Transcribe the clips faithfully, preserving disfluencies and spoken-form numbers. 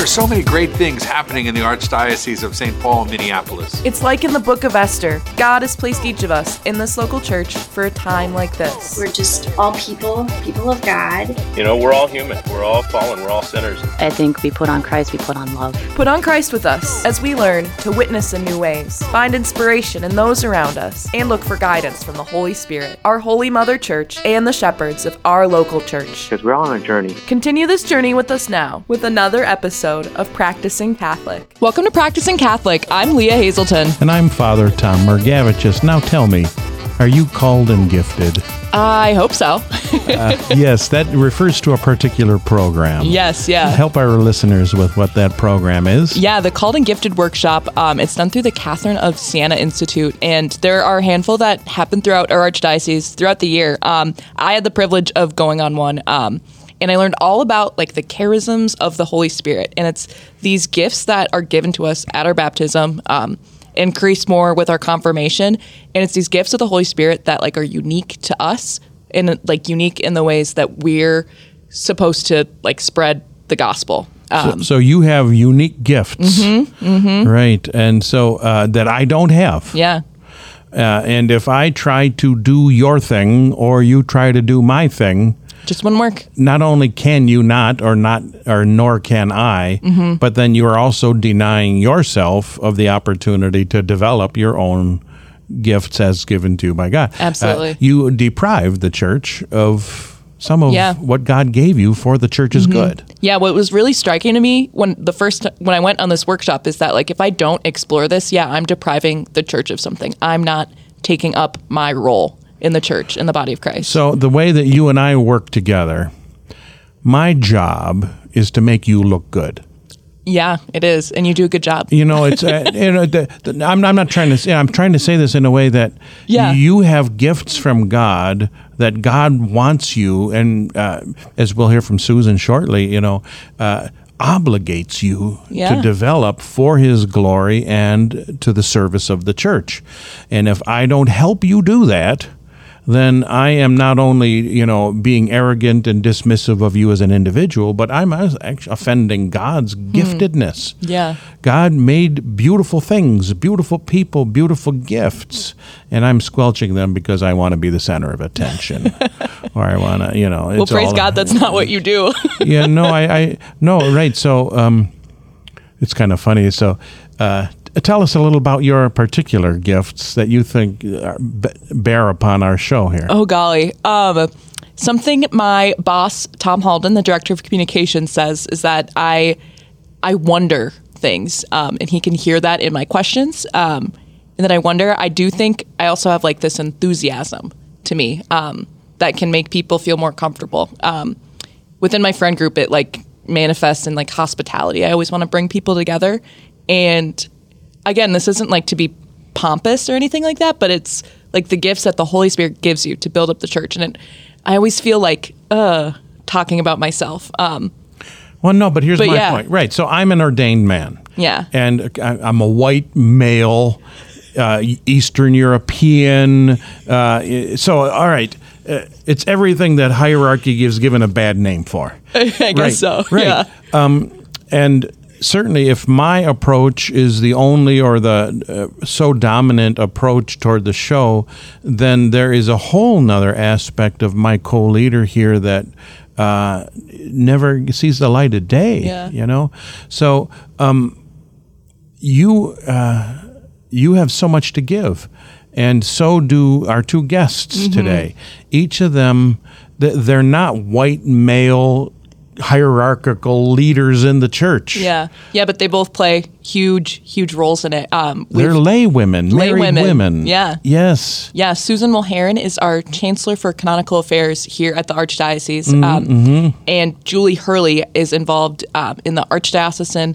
There's so many great things happening in the Archdiocese of Saint Paul, Minneapolis. It's like in the book of Esther. God has placed each of us in this local church for a time like this. We're just all people, people of God. You know, we're all human. We're all fallen. We're all sinners. I think we put on Christ, we put on love. Put on Christ with us as we learn to witness in new ways, find inspiration in those around us, and look for guidance from the Holy Spirit, our Holy Mother Church, and the shepherds of our local church. Because we're all on a journey. Continue this journey with us now with another episode of Practicing Catholic. Welcome to Practicing Catholic. I'm Leah Hazelton. And I'm Father Tom Mergavicius. Now tell me, are you called and gifted? I hope so. uh, yes, that refers to a particular program. Yes, yeah. Help our listeners with what that program is. Yeah, the Called and Gifted workshop, um, it's done through the Catherine of Siena Institute, and there are a handful that happen throughout our archdiocese throughout the year. Um, I had the privilege of going on one, um, and I learned all about like the charisms of the Holy Spirit, and it's these gifts that are given to us at our baptism, um, increase more with our confirmation, and it's these gifts of the Holy Spirit that like are unique to us and like unique in the ways that we're supposed to like spread the gospel. Um, so, so you have unique gifts, mm-hmm, mm-hmm. right? And so uh, that I don't have. Yeah. Uh, and if I try to do your thing or you try to do my thing, just wouldn't work. Not only can you not, or not, or nor can I, mm-hmm. but then you are also denying yourself of the opportunity to develop your own gifts as given to you by God. Absolutely. Uh, you deprive the church of some of yeah. what God gave you for the church's mm-hmm. good. Yeah, what was really striking to me when the first when I went on this workshop is that like if I don't explore this, yeah, I'm depriving the church of something. I'm not taking up my role in the church, in the body of Christ. So the way that you and I work together, my job is to make you look good. Yeah, it is, and you do a good job. You know, it's uh, you know, the, the, I'm, I'm not trying to say. I'm trying to say this in a way that yeah. you have gifts from God that God wants you, and uh, as we'll hear from Susan shortly, you know, uh, obligates you yeah. to develop for His glory and to the service of the church. And if I don't help you do that, then I am not only, you know, being arrogant and dismissive of you as an individual, but I'm actually offending God's giftedness. Mm. Yeah. God made beautiful things, beautiful people, beautiful gifts, and I'm squelching them because I want to be the center of attention, or I want to, you know. Well, it's praise all, God, that's not what you do. yeah, no, I, I, no, right. So um, it's kind of funny. So. Uh, Tell us a little about your particular gifts that you think bear upon our show here. Oh, golly. Um, something my boss, Tom Halden, the director of communications, says is that I I wonder things, um, and he can hear that in my questions. Um, and that I wonder, I do think I also have like this enthusiasm to me um, that can make people feel more comfortable. Um, within my friend group, it like manifests in like hospitality. I always want to bring people together, and again, this isn't like to be pompous or anything like that, but it's like the gifts that the Holy Spirit gives you to build up the church. And it, I always feel like, uh, talking about myself. Um, well, no, but here's but my yeah. point. Right. So I'm an ordained man. Yeah. And I'm a white male, uh, Eastern European. Uh, so, all right. Uh, it's everything that hierarchy gives given a bad name for. I guess right. so. Right. Yeah. Um, and certainly, if my approach is the only or the uh, so dominant approach toward the show, then there is a whole nother aspect of my co-leader here that uh, never sees the light of day. Yeah. You know, so um, you uh, you have so much to give, and so do our two guests mm-hmm. today. Each of them, they're not white male hierarchical leaders in the church. Yeah. Yeah, but they both play huge, huge roles in it. Um, They're lay women, lay married women. women. Yeah. Yes. Yeah, Susan Mulheron is our Chancellor for Canonical Affairs here at the Archdiocese. Mm-hmm, um, mm-hmm. And Julie Hurley is involved um, in the Archdiocesan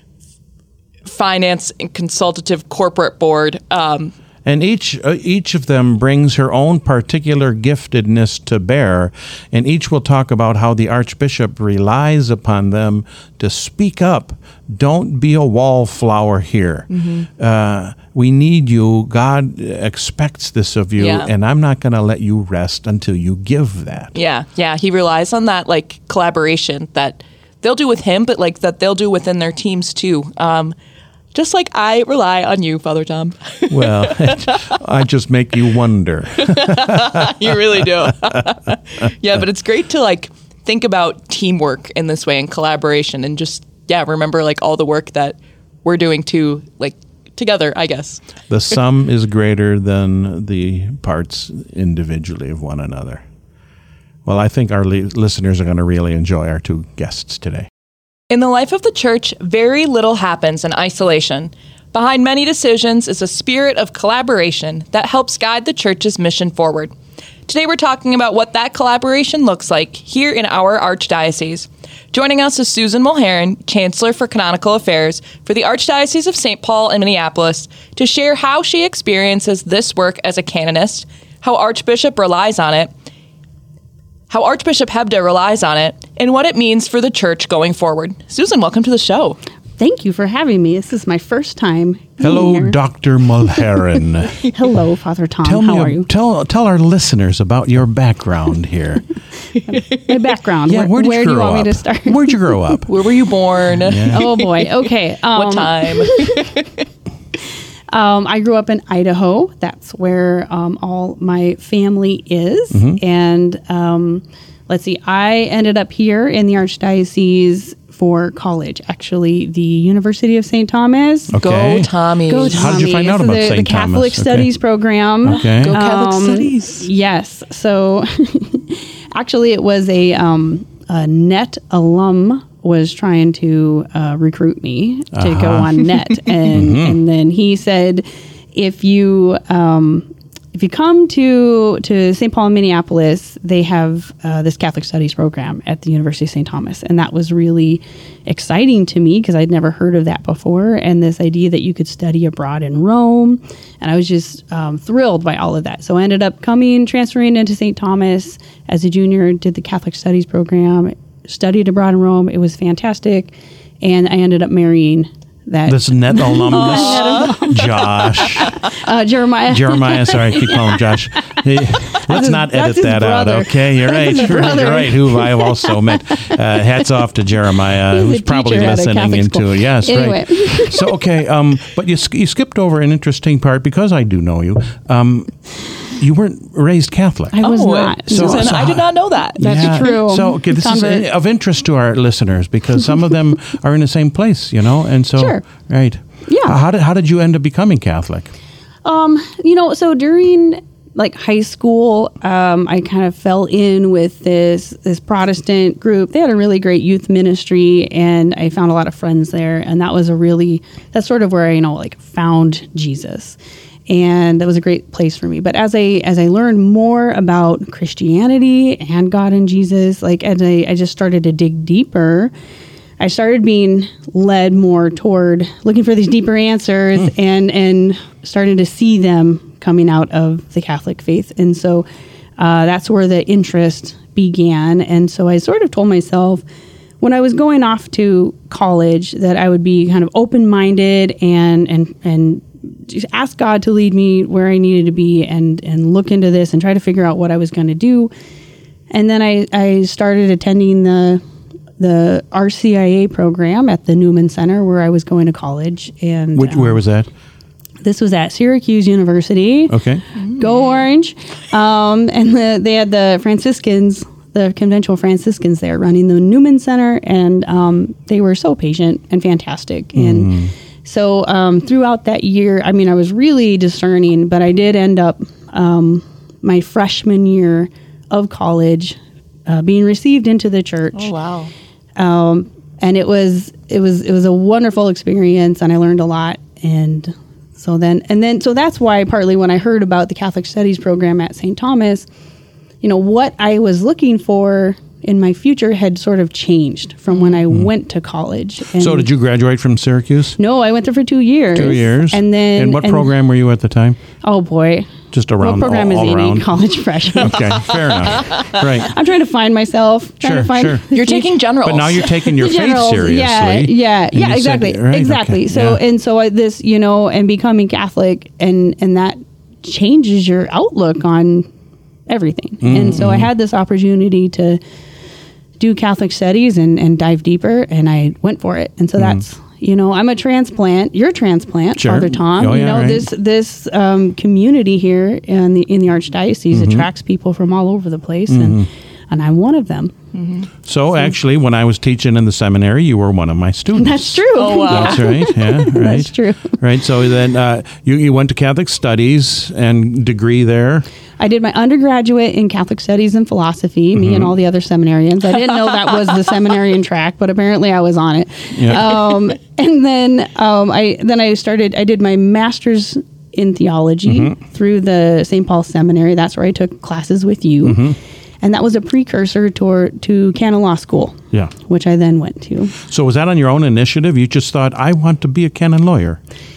Finance and Consultative Corporate Board. Um, And each uh, each of them brings her own particular giftedness to bear, and each will talk about how the Archbishop relies upon them to speak up. Don't be a wallflower here. Mm-hmm. Uh, we need you. God expects this of you, yeah. and I'm not going to let you rest until you give that. Yeah, yeah. He relies on that like collaboration that they'll do with him, but like that they'll do within their teams too. Um, just like I rely on you, Father Tom. Well, I just make you wonder. You really do. Yeah, but it's great to like think about teamwork in this way and collaboration and just, yeah, remember like all the work that we're doing too, like together, I guess. The sum is greater than the parts individually of one another. Well, I think our li- listeners are going to really enjoy our two guests today. In the life of the church, very little happens in isolation. Behind many decisions is a spirit of collaboration that helps guide the church's mission forward. Today we're talking about what that collaboration looks like here in our Archdiocese. Joining us is Susan Mulherin, Chancellor for Canonical Affairs for the Archdiocese of Saint Paul in Minneapolis, to share how she experiences this work as a canonist, how Archbishop relies on it, how Archbishop Hebda relies on it, and what it means for the church going forward. Susan, welcome to the show. Thank you for having me. This is my first time. Hello, here. Doctor Mulherin. Hello, Father Tom. Tell How me, are you? Tell tell our listeners about your background here. My background. Yeah, where where did where you do you grow want up? me to start? Where'd you grow up? Where were you born? Yeah. Oh boy. Okay. Um, What time? Um, I grew up in Idaho. That's where um, all my family is. Mm-hmm. And um, let's see, I ended up here in the Archdiocese for college. Actually, the University of Saint Thomas. Okay. Go Tommy. Go Tommy. How did you find out So about the, Saint the Catholic Thomas? Okay. Studies program. Okay. Go Catholic Um, Studies. Yes. So actually, it was a, um, a net alum was trying to uh, recruit me to Uh-huh. go on net, and Mm-hmm. and then he said, if you um, if you come to to Saint Paul in Minneapolis, they have uh, this Catholic Studies program at the University of Saint Thomas, and that was really exciting to me because I'd never heard of that before, and this idea that you could study abroad in Rome, and I was just um, thrilled by all of that. So I ended up coming, transferring into Saint Thomas as a junior, did the Catholic Studies program, studied abroad in Rome. It was fantastic, and I ended up marrying that This net alumnus, Josh. uh, Jeremiah. Jeremiah, sorry, I keep calling him Josh. Hey, let's his- not that's edit his that out, brother. okay? You're right. That's his You're brother. right, who I've also met. Uh, hats off to Jeremiah, He's a who's probably teacher at a listening Catholic into school. it. Yes, Anyway. right. So, okay, um, but you, sk- you skipped over an interesting part because I do know you. Um, you weren't raised Catholic. I was Oh, not. So- Susan, so I did not know that. That's true. So okay, this Convert. is of interest to our listeners because some of them are in the same place, you know, and so Sure. right. Yeah. How did how did you end up becoming Catholic? Um, you know, so during like high school, um, I kind of fell in with this this Protestant group. They had a really great youth ministry, and I found a lot of friends there. And that was a really that's sort of where I, you know, like found Jesus, and that was a great place for me. But as I as I learned more about Christianity and God and Jesus, like as I, I just started to dig deeper, I started being led more toward looking for these deeper answers Mm. and and starting to see them coming out of the Catholic faith. And so uh, that's where the interest began. And so I sort of told myself when I was going off to college that I would be kind of open-minded and and and just ask God to lead me where I needed to be and and look into this and try to figure out what I was going to do. And then I, I started attending the the R C I A program at the Newman Center where I was going to college. And Which um, where was that? this was at Syracuse University. Okay. Go Orange. Um, and the, they had the Franciscans, the conventual Franciscans there running the Newman Center. And um, they were so patient and fantastic. And so um, throughout that year, I mean, I was really discerning, but I did end up um, my freshman year of college uh, being received into the church. Oh, wow. Um, and it was it was it was a wonderful experience, and I learned a lot. And so then and then so that's why partly when I heard about the Catholic Studies program at Saint Thomas, you know, what I was looking for in my future had sort of changed from when I went to college. And So did you graduate from Syracuse? No, I went there for two years. Two years. and then And what and- program were you at the time? Oh boy, Just what around program all, is all Amy? around. College freshman. Okay, fair enough. Right. I'm trying to find myself. Trying Sure, to find sure. You're taking generals. But now you're taking your The faith generals, seriously. Yeah, yeah, And yeah, you said- exactly, right, exactly. okay, So yeah. and so I, this, you know, and becoming Catholic, and and that changes your outlook on everything. Mm-hmm. And so I had this opportunity to do Catholic studies and, and dive deeper, and I went for it. And so mm-hmm. that's, you know, I'm a transplant. You're a transplant, sure. Father Tom. Oh, you yeah, know, right. this this um, community here in the in the Archdiocese mm-hmm. attracts people from all over the place, mm-hmm. and and I'm one of them. Mm-hmm. So, so actually, when I was teaching in the seminary, you were one of my students. That's true. Oh, wow. That's right. Yeah, right. That's true. Right. So then uh, you, you went to Catholic Studies and degree there. I did my undergraduate in Catholic Studies and Philosophy, mm-hmm. me and all the other seminarians. I didn't know that was the seminarian track, but apparently I was on it. Yeah. Um, and then um, I then I started, I did my master's in theology mm-hmm. through the Saint Paul Seminary. That's where I took classes with you. Mm-hmm. And that was a precursor to, to Canon Law School, yeah. which I then went to. So was that on your own initiative? You just thought, I want to be a canon lawyer?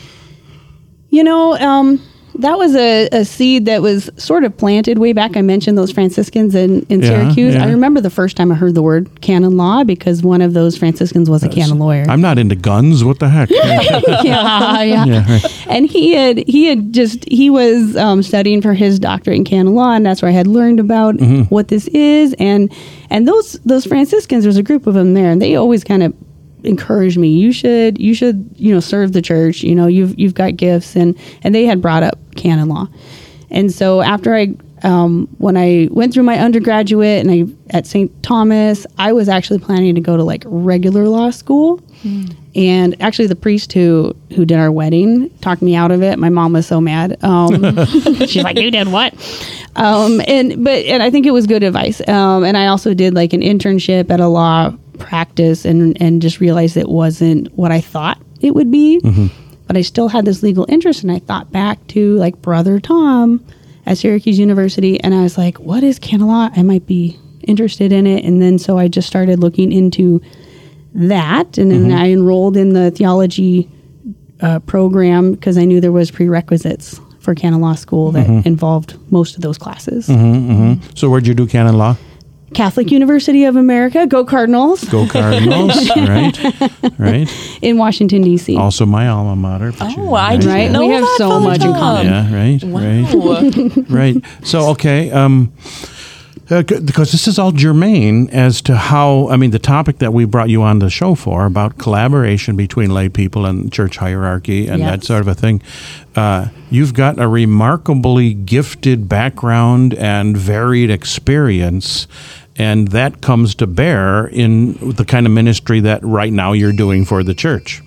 You know, um, that was a, a seed that was sort of planted way back. I mentioned those Franciscans in, in yeah, Syracuse. Yeah. I remember the first time I heard the word canon law because one of those Franciscans was a canon lawyer. I'm not into guns. What the heck? yeah, yeah. yeah right. And he had he had just he was um, studying for his doctorate in canon law, and that's where I had learned about mm-hmm. what this is. And and those those Franciscans, there's a group of them there, and they always kind of encouraged me. You should you should you know serve the church. You know you've you've got gifts, and and they had brought up canon law. And so after I um, when I went through my undergraduate and I at Saint Thomas, I was actually planning to go to like regular law school. Mm. And actually, the priest who who did our wedding talked me out of it. My mom was so mad. Um, she's like, "You did what?" Um, and but and I think it was good advice. Um, and I also did like an internship at a law practice and and just realized it wasn't what I thought it would be. Mm-hmm. But I still had this legal interest, and I thought back to like Brother Tom at Syracuse University, and I was like, "What is canon law? I might be interested in it." And then so I just started looking into that, and then mm-hmm. I enrolled in the theology uh, program because I knew there was prerequisites for canon law school that mm-hmm. involved most of those classes. Mm-hmm, mm-hmm. So where'd you do canon law? Catholic University of America. Go Cardinals. Go Cardinals. right. Right. In Washington, D C. Also my alma mater. Oh, I didn't right? know We have that, so Father much Tom. in common. Yeah, right. Wow. Right. right. So, okay. Um, Uh, because this is all germane as to how, I mean, the topic that we brought you on the show for about collaboration between lay people and church hierarchy and yes. that sort of a thing. Uh, you've got a remarkably gifted background and varied experience, and that comes to bear in the kind of ministry that right now you're doing for the church.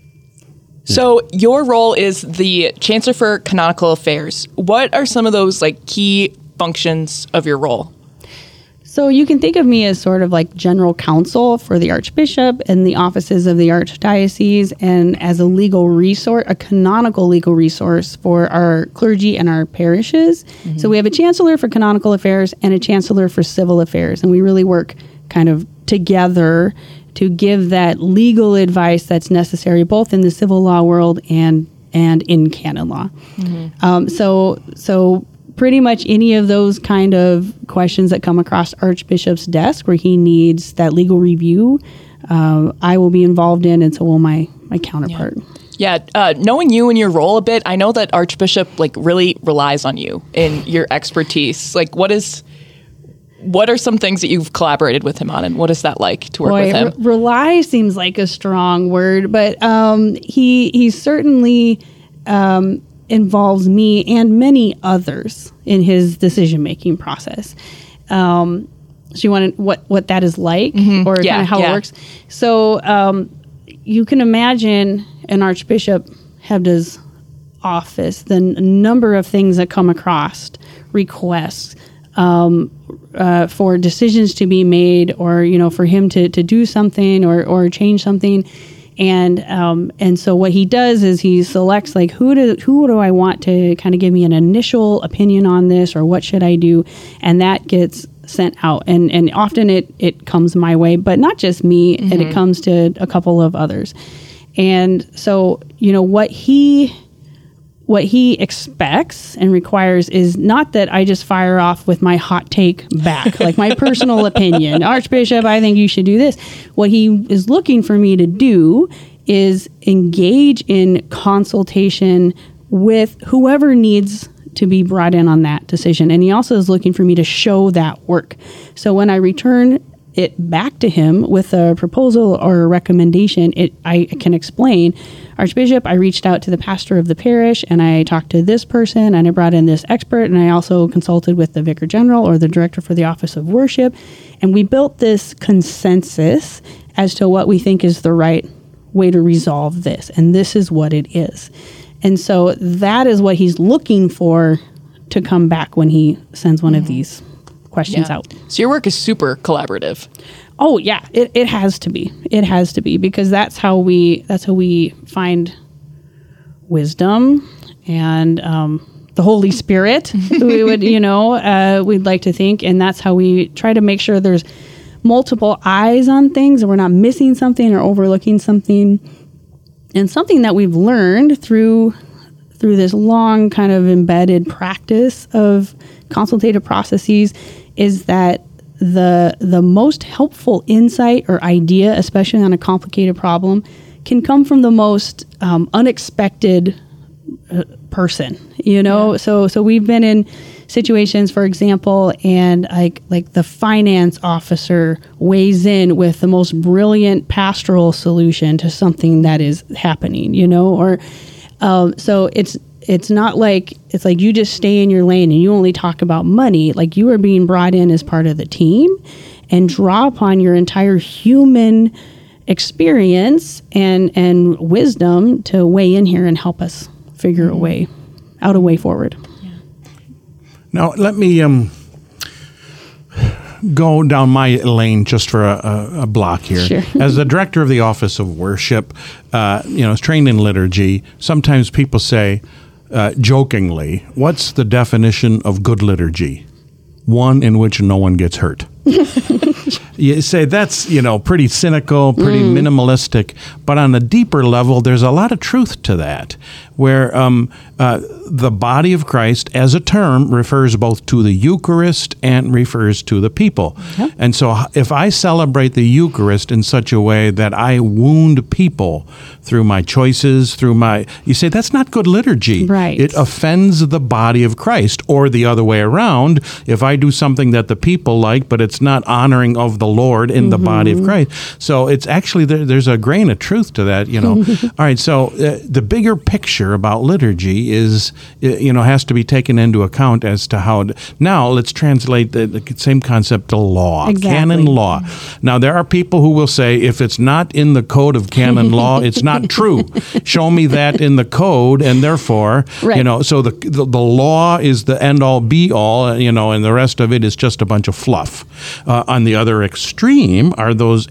So your role is the Chancellor for Canonical Affairs. What are some of those like key functions of your role? So you can think of me as sort of like general counsel for the Archbishop and the offices of the Archdiocese, and as a legal resource, a canonical legal resource for our clergy and our parishes. Mm-hmm. So we have a Chancellor for Canonical Affairs and a Chancellor for Civil Affairs, and we really work kind of together to give that legal advice that's necessary both in the civil law world and and in canon law. Mm-hmm. Um, so so. Pretty much any of those kind of questions that come across Archbishop's desk where he needs that legal review, uh, I will be involved in, and so will my my counterpart. Yeah, yeah uh, knowing you and your role a bit, I know that Archbishop like really relies on you in your expertise. Like, what is, what are some things that you've collaborated with him on, and what is that like to work Boy, with him? Re- rely seems like a strong word, but um, he he certainly. Um, involves me and many others in his decision-making process. Um, so you want to, what, what that is like mm-hmm. or yeah, kind of how yeah. it works. So um, you can imagine an Archbishop Hebda's office, the n- number of things that come across, requests um, uh, for decisions to be made, or, you know, for him to, to do something or, or change something. And um, and so what he does is he selects like who do who do I want to kind of give me an initial opinion on this, or what should I do, and that gets sent out. And and often it it comes my way, but not just me, mm-hmm. and it comes to a couple of others. And so you know what he what he expects and requires is not that I just fire off with my hot take back, like my personal opinion. Archbishop, I think you should do this. What he is looking for me to do is engage in consultation with whoever needs to be brought in on that decision. And he also is looking for me to show that work. So when I return it back to him with a proposal or a recommendation, it I can explain, Archbishop, I reached out to the pastor of the parish and I talked to this person and I brought in this expert and I also consulted with the vicar general or the director for the office of worship. And we built this consensus as to what we think is the right way to resolve this. And this is what it is. And so that is what he's looking for to come back when he sends one mm-hmm. of these questions yeah. out. So your work is super collaborative. Oh yeah, it, it has to be. It has to be because that's how we that's how we find wisdom and um, the Holy Spirit. we would, you know, uh, we'd like to think, and that's how we try to make sure there's multiple eyes on things, and we're not missing something or overlooking something. And something that we've learned through through this long kind of embedded practice of consultative processes is that the the most helpful insight or idea, especially on a complicated problem, can come from the most um, unexpected uh, person. You know, yeah. so so we've been in situations, for example, and like like the finance officer weighs in with the most brilliant pastoral solution to something that is happening. You know, or um, so it's. It's not like, it's like you just stay in your lane and you only talk about money. Like you are being brought in as part of the team and draw upon your entire human experience and, and wisdom to weigh in here and help us figure mm-hmm. a way, out a way forward. Yeah. Now, let me um, go down my lane just for a, a, a block here. Sure. As the director of the Office of Worship, uh, you know, trained in liturgy, sometimes people say, Uh, jokingly, what's the definition of good liturgy? One in which no one gets hurt. You say that's, you know, pretty cynical, pretty mm. minimalistic, but on a deeper level, there's a lot of truth to that, where um, uh, the body of Christ as a term refers both to the Eucharist and refers to the people. Yep. And so if I celebrate the Eucharist in such a way that I wound people through my choices, through my, you say that's not good liturgy. Right. It offends the body of Christ, or the other way around. If I do something that the people like, but it's not honoring of the Lord in mm-hmm. the body of Christ. So it's actually, there, there's a grain of truth to that, you know. All right, so uh, the bigger picture about liturgy is, you know, has to be taken into account as to how, to, now let's translate the, the same concept to law, exactly. canon law. Now, there are people who will say, if it's not in the code of canon law, it's not true. Show me that in the code, and therefore, right. you know, so the, the the law is the end-all, be-all, you know, and the rest of it is just a bunch of fluff. Uh, on the other extreme are those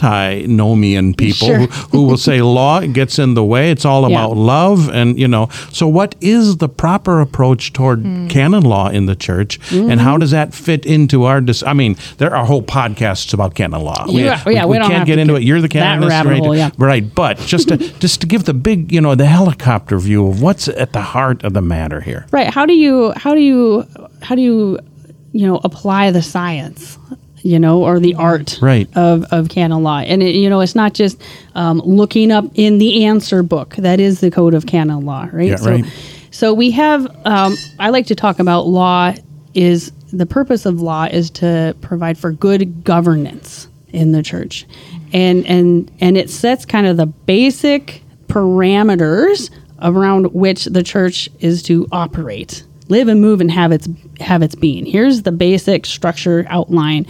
antinomian people sure. who, who will say law gets in the way. It's all about yeah. love, and you know. So, what is the proper approach toward mm. canon law in the church, mm-hmm. and how does that fit into our? Dis- I mean, there are whole podcasts about canon law. Yeah, we, yeah, we, we, we don't can't get into it. You're the canonist, right? Hole, yeah. Right, but just to just to give the big, you know, the helicopter view of what's at the heart of the matter here. Right. How do you how do you how do you you know apply the science? You know, or the art right. of, of canon law. And, it, you know, it's not just um, looking up in the answer book. That is the code of canon law, right? Yeah, so, right. so we have, um, I like to talk about law is, the purpose of law is to provide for good governance in the church. And, and, and it sets kind of the basic parameters around which the church is to operate. Live and move and have its have its being. Here's the basic structure outline.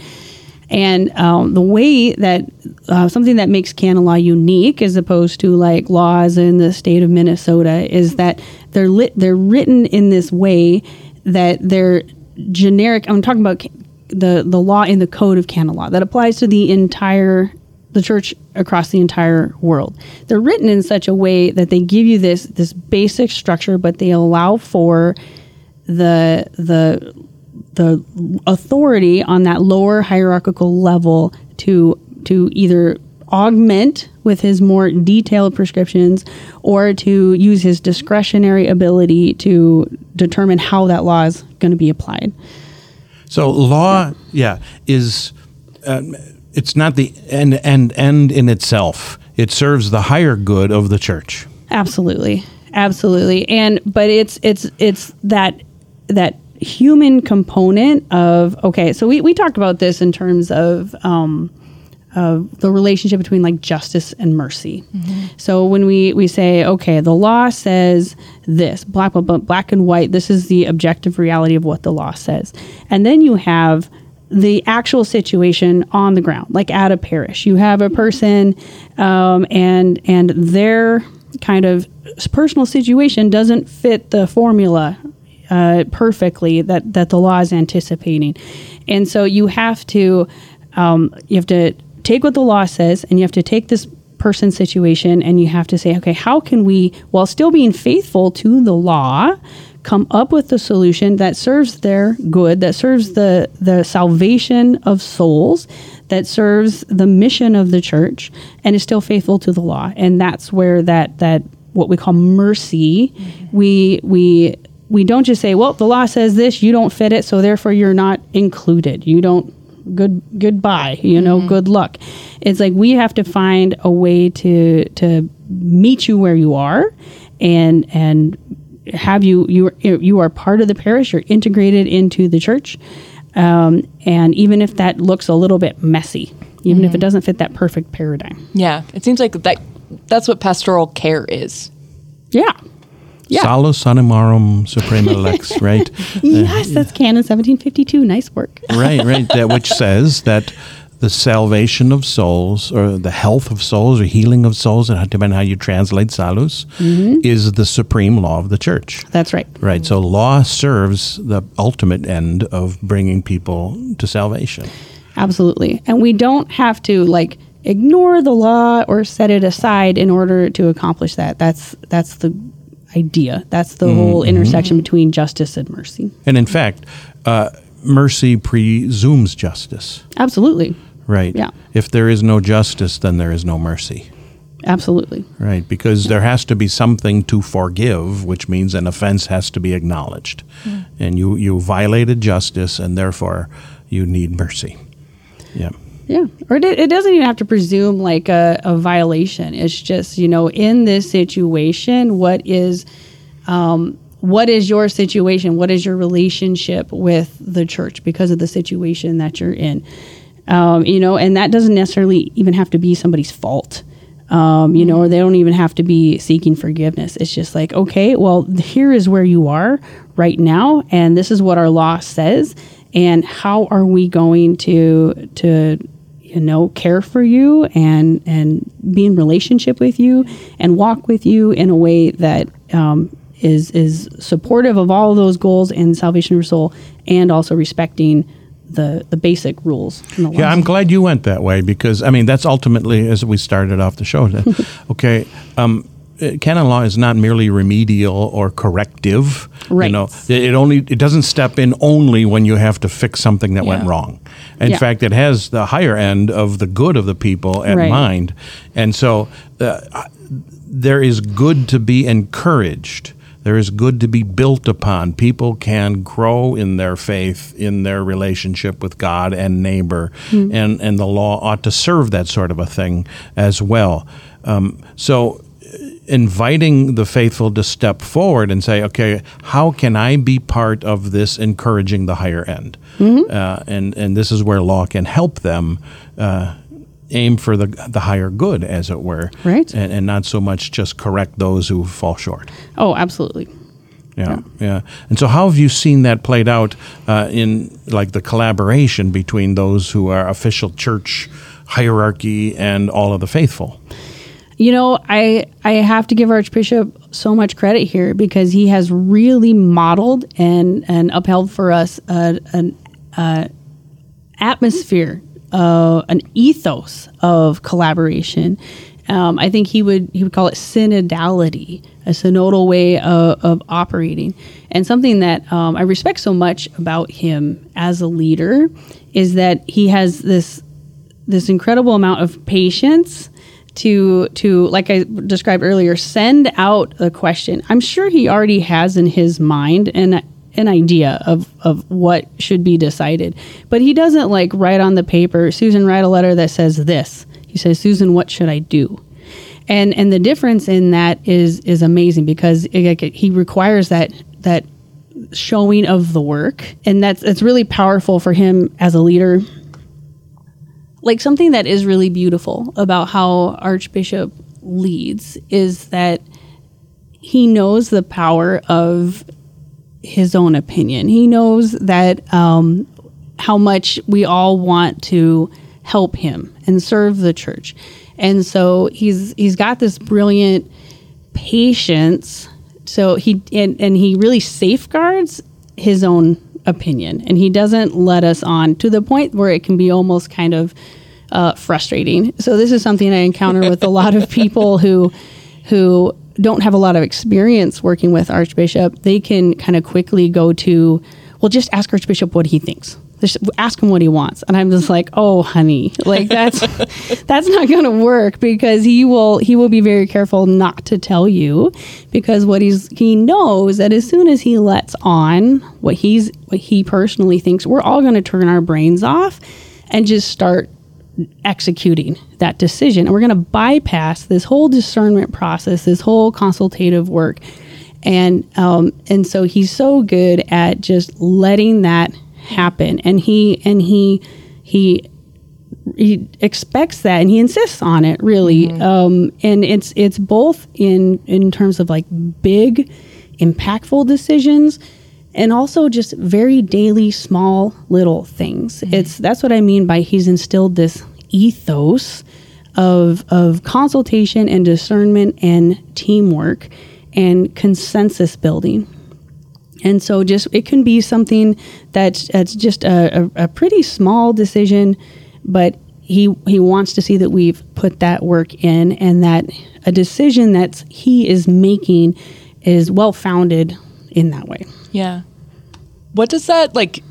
And um, the way that uh, something that makes canon law unique, as opposed to like laws in the state of Minnesota, is that they're lit, they're written in this way that they're generic. I'm talking about the the law in the code of canon law that applies to the entire the church across the entire world. They're written in such a way that they give you this this basic structure, but they allow for the the the authority on that lower hierarchical level to to either augment with his more detailed prescriptions or to use his discretionary ability to determine how that law is going to be applied. So law, yeah, yeah is um, it's not the end, end end in itself. It serves the higher good of the church. Absolutely, absolutely, and but it's it's it's that that human component of, okay, so we, we talked about this in terms of um, of the relationship between like justice and mercy. Mm-hmm. So when we, we say, okay, the law says this, black, black and white, this is the objective reality of what the law says. And then you have the actual situation on the ground, like at a parish. You have a person um, and and their kind of personal situation doesn't fit the formula uh, perfectly that, that the law is anticipating. And so you have to um, you have to take what the law says, and you have to take this person's situation, and you have to say, okay, how can we, while still being faithful to the law, come up with a solution that serves their good, that serves the, the salvation of souls, that serves the mission of the church, and is still faithful to the law. And that's where that that what we call mercy, mm-hmm. we we we don't just say, well, the law says this, you don't fit it, so therefore you're not included. You don't good goodbye, you know, mm-hmm. good luck. It's like we have to find a way to to meet you where you are, and and have you you are, you are part of the parish. You're integrated into the church, um, and even if that looks a little bit messy, even mm-hmm. if it doesn't fit that perfect paradigm. Yeah, it seems like that. That's what pastoral care is. Yeah. Yeah. Salus animarum suprema lex, right? Yes, that's Canon seventeen fifty-two. Nice work. Right, right. That which says that the salvation of souls, or the health of souls, or healing of souls, and depending on how you translate salus, mm-hmm. is the supreme law of the church. That's right. Right. So law serves the ultimate end of bringing people to salvation. Absolutely. And we don't have to like ignore the law or set it aside in order to accomplish that. That's that's the idea. That's the mm-hmm. whole intersection between justice and mercy. And in fact, uh, mercy presumes justice. Absolutely. Right. Yeah. If there is no justice, then there is no mercy. Absolutely. Right, because there has to be something to forgive, which means an offense has to be acknowledged. Mm. And you, you violated justice, and therefore you need mercy. Yeah. Yeah. Or it, it doesn't even have to presume like a, a violation. It's just, you know, in this situation, what is um, what is your situation? What is your relationship with the church because of the situation that you're in? Um, you know, and that doesn't necessarily even have to be somebody's fault. Um, you know, or they don't even have to be seeking forgiveness. It's just like, okay, well, here is where you are right now, and this is what our law says, and how are we going to to you know care for you and and be in relationship with you and walk with you in a way that um, is is supportive of all of those goals and salvation of your soul, and also respecting the the basic rules. In the yeah, I'm glad you went that way, because, I mean, that's ultimately, as we started off the show, that, okay, um, canon law is not merely remedial or corrective. Right. You know, it, it only it doesn't step in only when you have to fix something that Yeah. went wrong. In Yeah. fact, it has the higher end of the good of the people at Right. mind. And so uh, there is good to be encouraged. There is good to be built upon. People can grow in their faith, in their relationship with God and neighbor, mm-hmm. and, and the law ought to serve that sort of a thing as well. Um, so inviting the faithful to step forward and say, okay, how can I be part of this encouraging the higher end? Mm-hmm. Uh, and, and this is where law can help them uh, aim for the the higher good, as it were, right? And, and not so much just correct those who fall short. Oh, absolutely. Yeah, Yeah. yeah. And so how have you seen that played out uh, in, like, the collaboration between those who are official church hierarchy and all of the faithful? You know, I I have to give Archbishop so much credit here, because he has really modeled and, and upheld for us a, an uh, atmosphere, uh, an ethos of collaboration. Um, I think he would he would call it synodality, a synodal way of, of operating. And something that um, I respect so much about him as a leader is that he has this this incredible amount of patience to, to like I described earlier, send out a question. I'm sure he already has in his mind an, an idea of, of what should be decided. But he doesn't like write on the paper, Susan, write a letter that says this. He says, Susan, what should I do? And and the difference in that is is amazing, because it, it, he requires that that showing of the work. And that's, it's really powerful for him as a leader. Like, something that is really beautiful about how Archbishop leads is that he knows the power of his own opinion. He knows that um, how much we all want to help him and serve the church. And so he's he's got this brilliant patience. So he and, and he really safeguards his own opinion, and he doesn't let us on to the point where it can be almost kind of uh, frustrating. So this is something I encounter with a lot of people who who don't have a lot of experience working with Archbishop. They can kind of quickly go to, well, just ask Archbishop what he thinks. Just ask him what he wants. And I'm just like, oh, honey, like that's that's not going to work, because he will he will be very careful not to tell you, because what he's he knows that as soon as he lets on what he's what he personally thinks, we're all going to turn our brains off and just start executing that decision. And we're going to bypass this whole discernment process, this whole consultative work. And um, and so he's so good at just letting that happen, and he and he he he expects that, and he insists on it, really. Mm-hmm. Um, and it's it's both in in terms of like big, impactful decisions, and also just very daily, small, little things. Mm-hmm. It's that's what I mean by he's instilled this ethos of of consultation and discernment and teamwork and consensus building. And so just it can be something that's, that's just a, a, a pretty small decision, but he he wants to see that we've put that work in, and that a decision that he is making is well-founded in that way. Yeah. What does that, like,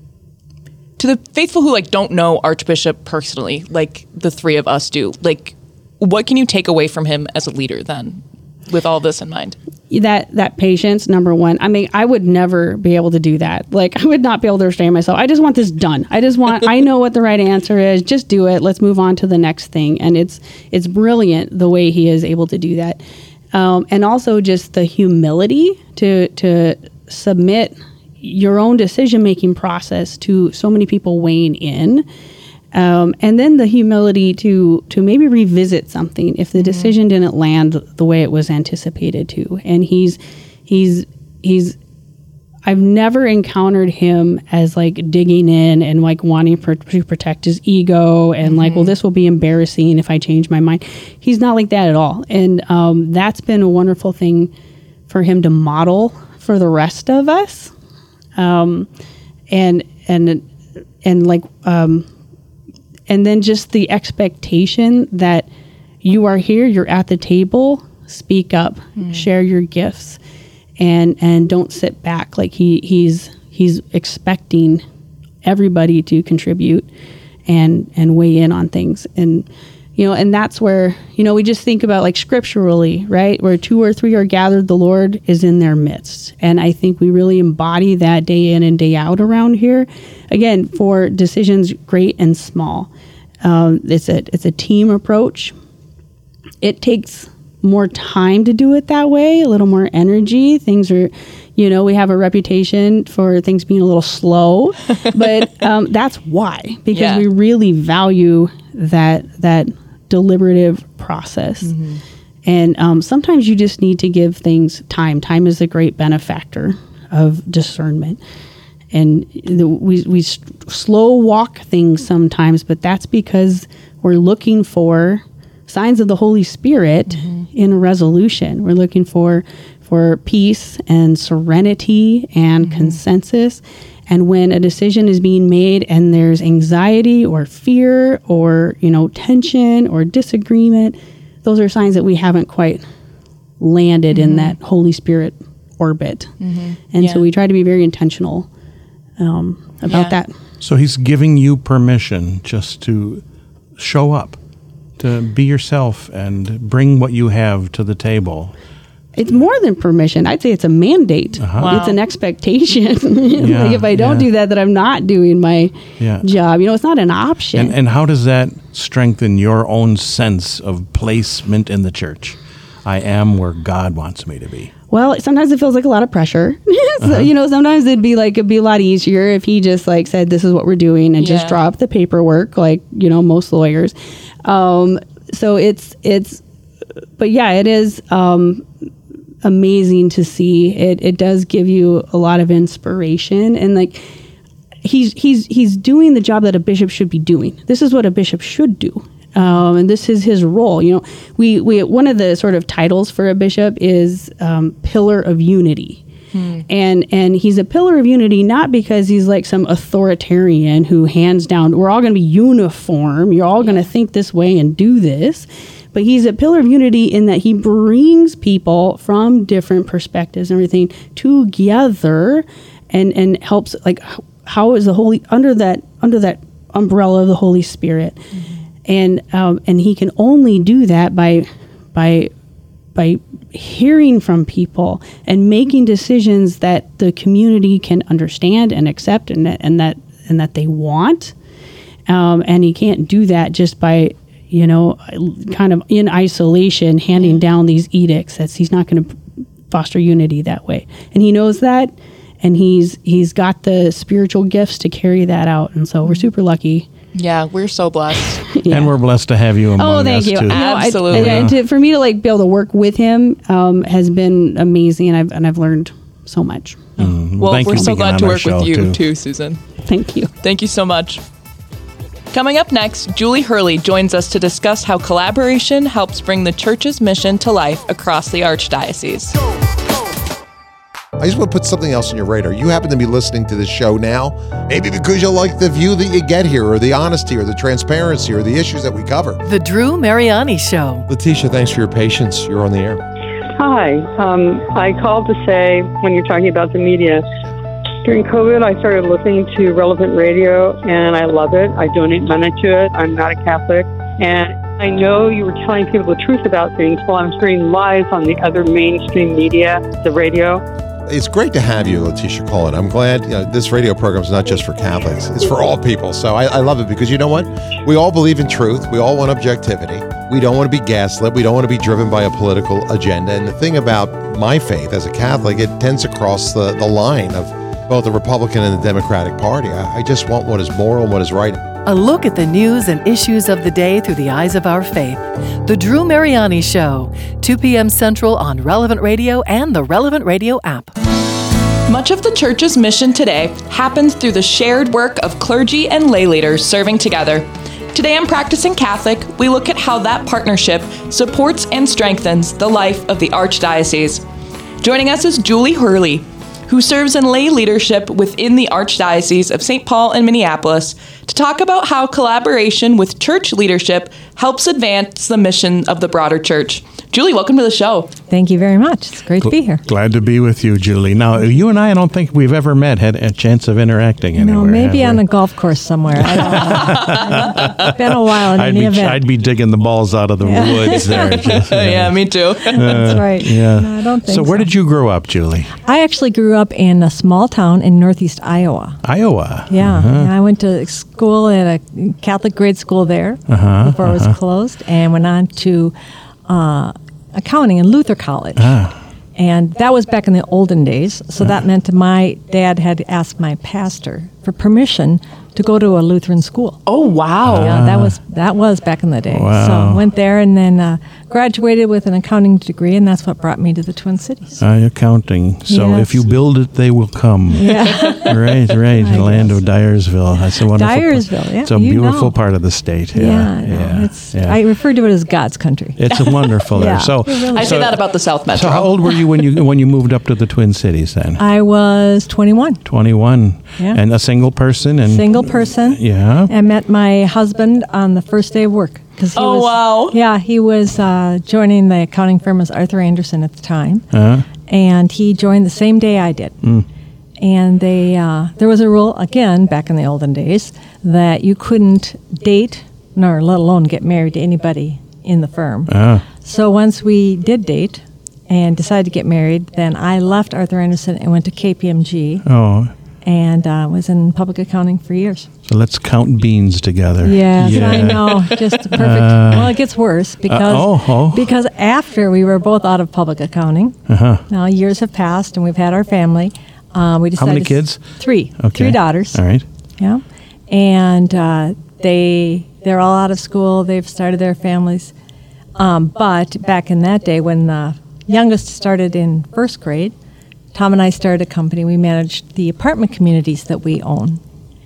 to the faithful who, like, don't know Archbishop personally, like the three of us do, like, what can you take away from him as a leader then, with all this in mind? That that patience, number one. I mean, I would never be able to do that. Like, I would not be able to restrain myself. I just want this done. I just want, I know what the right answer is. Just do it. Let's move on to the next thing. And it's it's brilliant the way he is able to do that. Um, and also just the humility to to submit your own decision-making process to so many people weighing in. Um, and then the humility to to maybe revisit something if the decision mm-hmm. didn't land the way it was anticipated to. And he's he's he's I've never encountered him as like digging in and like wanting pr- to protect his ego and mm-hmm. like, well, this will be embarrassing if I change my mind. He's not like that at all. And um, that's been a wonderful thing for him to model for the rest of us. Um, and and and like. Um, And then just the expectation that you are here, you're at the table, speak up, mm. share your gifts, and and don't sit back. Like he he's he's expecting everybody to contribute and and weigh in on things. And you know, and that's where, you know, we just think about like scripturally, right? Where two or three are gathered, the Lord is in their midst. And I think we really embody that day in and day out around here. Again, for decisions great and small. Um, it's a it's a team approach. It takes more time to do it that way, a little more energy. Things are, you know, we have a reputation for things being a little slow, but um, that's why, because yeah. we really value that that deliberative process. Mm-hmm. And um, sometimes you just need to give things time. Time is a great benefactor of discernment. And the, we we slow walk things sometimes, but that's because we're looking for signs of the Holy Spirit mm-hmm. in a resolution. We're looking for for peace and serenity and mm-hmm. consensus. And when a decision is being made and there's anxiety or fear or, you know, tension or disagreement, those are signs that we haven't quite landed mm-hmm. in that Holy Spirit orbit. Mm-hmm. And yeah. so we try to be very intentional Um, about yeah. that. So he's giving you permission just to show up, to be yourself and bring what you have to the table. It's more than permission. I'd say it's a mandate. Uh-huh. Wow. It's an expectation. Yeah, like if I don't yeah. do that, that I'm not doing my yeah. job. You know, it's not an option. And, and how does that strengthen your own sense of placement in the church? I am where God wants me to be. Well, sometimes it feels like a lot of pressure. so, uh-huh. You know, sometimes it'd be like, it'd be a lot easier if he just like said, this is what we're doing and yeah. just drop the paperwork, like, you know, most lawyers. Um, so it's, it's, but yeah, it is um, amazing to see. It, it does give you a lot of inspiration, and like, he's, he's, he's doing the job that a bishop should be doing. This is what a bishop should do. Um, and this is his role. You know, we, we one of the sort of titles for a bishop is um, pillar of unity. Hmm. And and he's a pillar of unity not because he's like some authoritarian who hands down, we're all going to be uniform, you're all going to think this way and do this. But he's a pillar of unity in that he brings people from different perspectives and everything together and, and helps, like, how is the Holy, under that under that umbrella of the Holy Spirit. Mm-hmm. And um, and he can only do that by by by hearing from people and making decisions that the community can understand and accept and that and that and that they want. Um, and he can't do that just by, you know, kind of in isolation handing down these edicts. That's he's not going to foster unity that way. And he knows that, and he's he's got the spiritual gifts to carry that out. And so we're super lucky. Yeah, we're so blessed. yeah. And we're blessed to have you among us. Oh, thank us you. too. Absolutely. I, and to, for me to like be able to work with him um, has been amazing, and I've and I've learned so much. Mm, well, well we're so glad to work with you too. too, Susan. Thank you. Thank you so much. Coming up next, Julie Hurley joins us to discuss how collaboration helps bring the church's mission to life across the Archdiocese. I just want to put something else on your radar. You happen to be listening to this show now, maybe because you like the view that you get here, or the honesty, or the transparency, or the issues that we cover. The Drew Mariani Show. Letitia, thanks for your patience. You're on the air. Hi. Um, I called to say, when you're talking about the media, during COVID, I started listening to Relevant Radio, and I love it. I donate money to it. I'm not a Catholic. And I know you were telling people the truth about things while I'm hearing lies on the other mainstream media, the radio. It's great to have you, Letitia, call it. I'm glad you know, this radio program is not just for Catholics. It's for all people. So I, I love it because you know what? We all believe in truth. We all want objectivity. We don't want to be gaslit. We don't want to be driven by a political agenda. And the thing about my faith as a Catholic, it tends to cross the, the line of both the Republican and the Democratic Party. I, I just want what is moral and what is right. A look at the news and issues of the day through the eyes of our faith. The Drew Mariani Show, two p.m. Central on Relevant Radio and the Relevant Radio app. Much of the church's mission today happens through the shared work of clergy and lay leaders serving together. Today on Practicing Catholic, we look at how that partnership supports and strengthens the life of the Archdiocese. Joining us is Julie Hurley, who serves in lay leadership within the Archdiocese of Saint Paul and Minneapolis, to talk about how collaboration with church leadership helps advance the mission of the broader church. Julie, welcome to the show. Thank you very much. It's great to be here. Glad to be with you, Julie. Now, you and I, I don't think we've ever met, had a chance of interacting anywhere. No, maybe on a golf course somewhere. I don't know. It's been a while in I'd any be, event. I'd be digging the balls out of the Yeah. woods there. Just, yeah. yeah, me too. That's right. Yeah. No, I don't think so. so. Where did you grow up, Julie? I actually grew up in a small town in northeast Iowa. Iowa. Yeah. Uh-huh. And I went to school at a Catholic grade school there Uh-huh, before it was uh-huh. closed, and went on to uh, accounting in Luther College. Ah. And that was back in the olden days. So that meant my dad had asked my pastor for permission to go to a Lutheran school. Oh, wow. Yeah, that was that was back in the day. Wow. So went there and then uh, graduated with an accounting degree, and that's what brought me to the Twin Cities. Uh, accounting. So Yes. if you build it, they will come. Yeah. right, right. I The land guess. of Dyersville. That's a wonderful. Dyersville, yeah, It's a you beautiful know. part of the state. Yeah, Yeah, no, yeah. it's, yeah. I refer to it as God's country. It's a wonderful there. Yeah, So, it really I is. say that about the South Metro. so how old were you when you when you moved up to the Twin Cities then? I was twenty-one, twenty-one. Yeah. And a single person and single person. Yeah. I met my husband on the first day of work. 'Cause he Oh, was, wow. Yeah, he was uh, joining the accounting firm as Arthur Anderson at the time. Uh, And he joined the same day I did. Mm. And they uh, there was a rule, again, back in the olden days, that you couldn't date, nor let alone get married to anybody in the firm. ah. So once we did date and decided to get married, then I left Arthur Anderson and went to K P M G. Oh. and uh, was in public accounting for years. So let's count beans together. Yes, Yeah. I know. Just perfect. Uh, well, it gets worse because uh, oh, oh. because after we were both out of public accounting, Uh-huh. now years have passed and we've had our family. Uh, we How decided many kids? Three. Okay. Three daughters. All right. Yeah, and uh, they they're all out of school. They've started their families. Um, but back in that day, when the youngest started in first grade, Tom and I started a company. We managed the apartment communities that we own.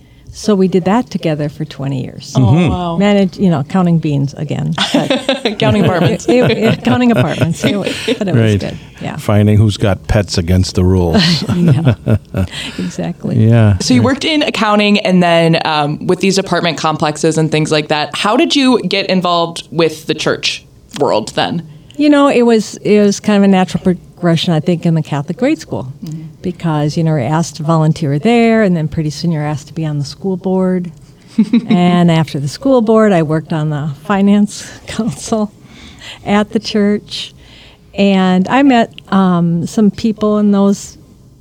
So we did that together for twenty years. Oh, Mhm. wow. Managed, you know, counting beans again. but- Counting apartments. It- it- counting apartments. It was- but it was Right. good. Yeah. Finding who's got pets against the rules. Yeah. Exactly. Yeah. So you worked in accounting, and then um, with these apartment complexes and things like that. How did you get involved with the church world then? You know, it was it was kind of a natural progression, I think, in the Catholic grade school, because you know you're asked to volunteer there, and then pretty soon you're asked to be on the school board. And after the school board, I worked on the finance council at the church, and I met um, some people in those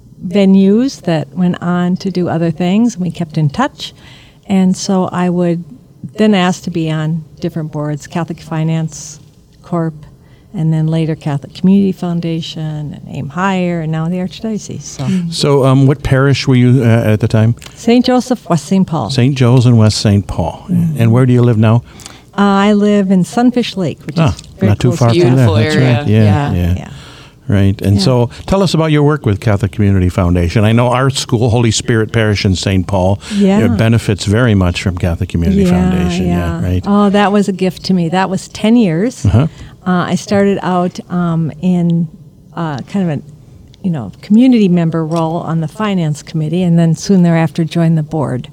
venues that went on to do other things, and we kept in touch. And so I would then ask to be on different boards, Catholic Finance Corp, and then later Catholic Community Foundation, and Aim Higher, and now the Archdiocese. So So, um, what parish were you uh, at the time? Saint Joseph, West Saint Paul. Saint Joe's in West Saint Paul. And where do you live now? Uh, I live in Sunfish Lake, which Ah, is very not too close far to from there. Beautiful That's area. right. Yeah, Yeah, yeah. yeah. Right. And Yeah. so tell us about your work with Catholic Community Foundation. I know our school, Holy Spirit Parish in Saint Paul, Yeah. it benefits very much from Catholic Community Foundation. Yeah, right. Oh, that was a gift to me. That was ten years. Uh-huh. Uh, I started out um, in uh, kind of a, you know, community member role on the finance committee, and then soon thereafter joined the board,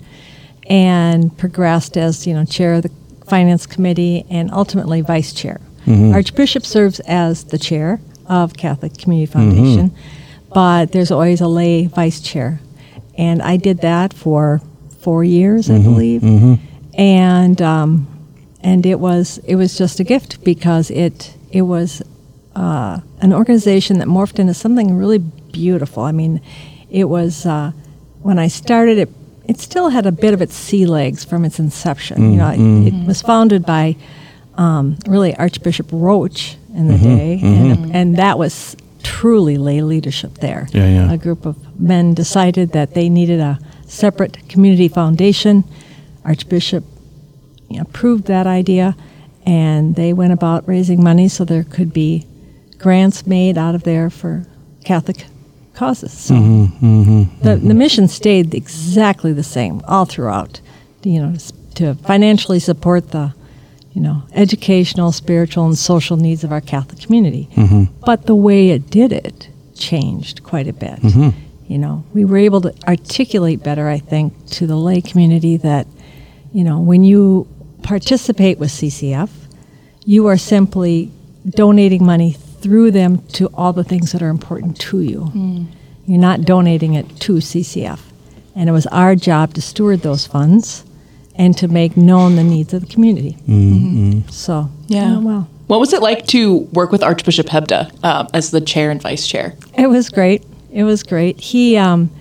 and progressed as you know chair of the finance committee and ultimately vice chair. Mhm. Archbishop serves as the chair of Catholic Community Foundation, but there's always a lay vice chair, and I did that for four years, I Mhm, believe, mhm. and um, and it was it was just a gift because it it was uh, an organization that morphed into something really beautiful. I mean, it was uh, when I started it. It still had a bit of its sea legs from its inception. You know, it, Mm, it was founded by um, really Archbishop Roach in the Mhm, day, mhm. and, and that was truly lay leadership there. Yeah, yeah. A group of men decided that they needed a separate community foundation. Archbishop you know, approved that idea, and they went about raising money so there could be grants made out of there for Catholic causes. So Mhm, mhm, the, the mission stayed exactly the same all throughout, you know, s- to financially support the, you know, educational, spiritual, and social needs of our Catholic community. Mhm. But the way it did it changed quite a bit. Mhm. You know, we were able to articulate better, I think, to the lay community that, you know, when you participate with C C F, you are simply donating money through them to all the things that are important to you. You're not donating it to C C F. And it was our job to steward those funds and to make known the needs of the community. Mhm. So, Yeah. oh, well, What was it like to work with Archbishop Hebda uh, as the chair and vice chair? it was great. It was great. He, um,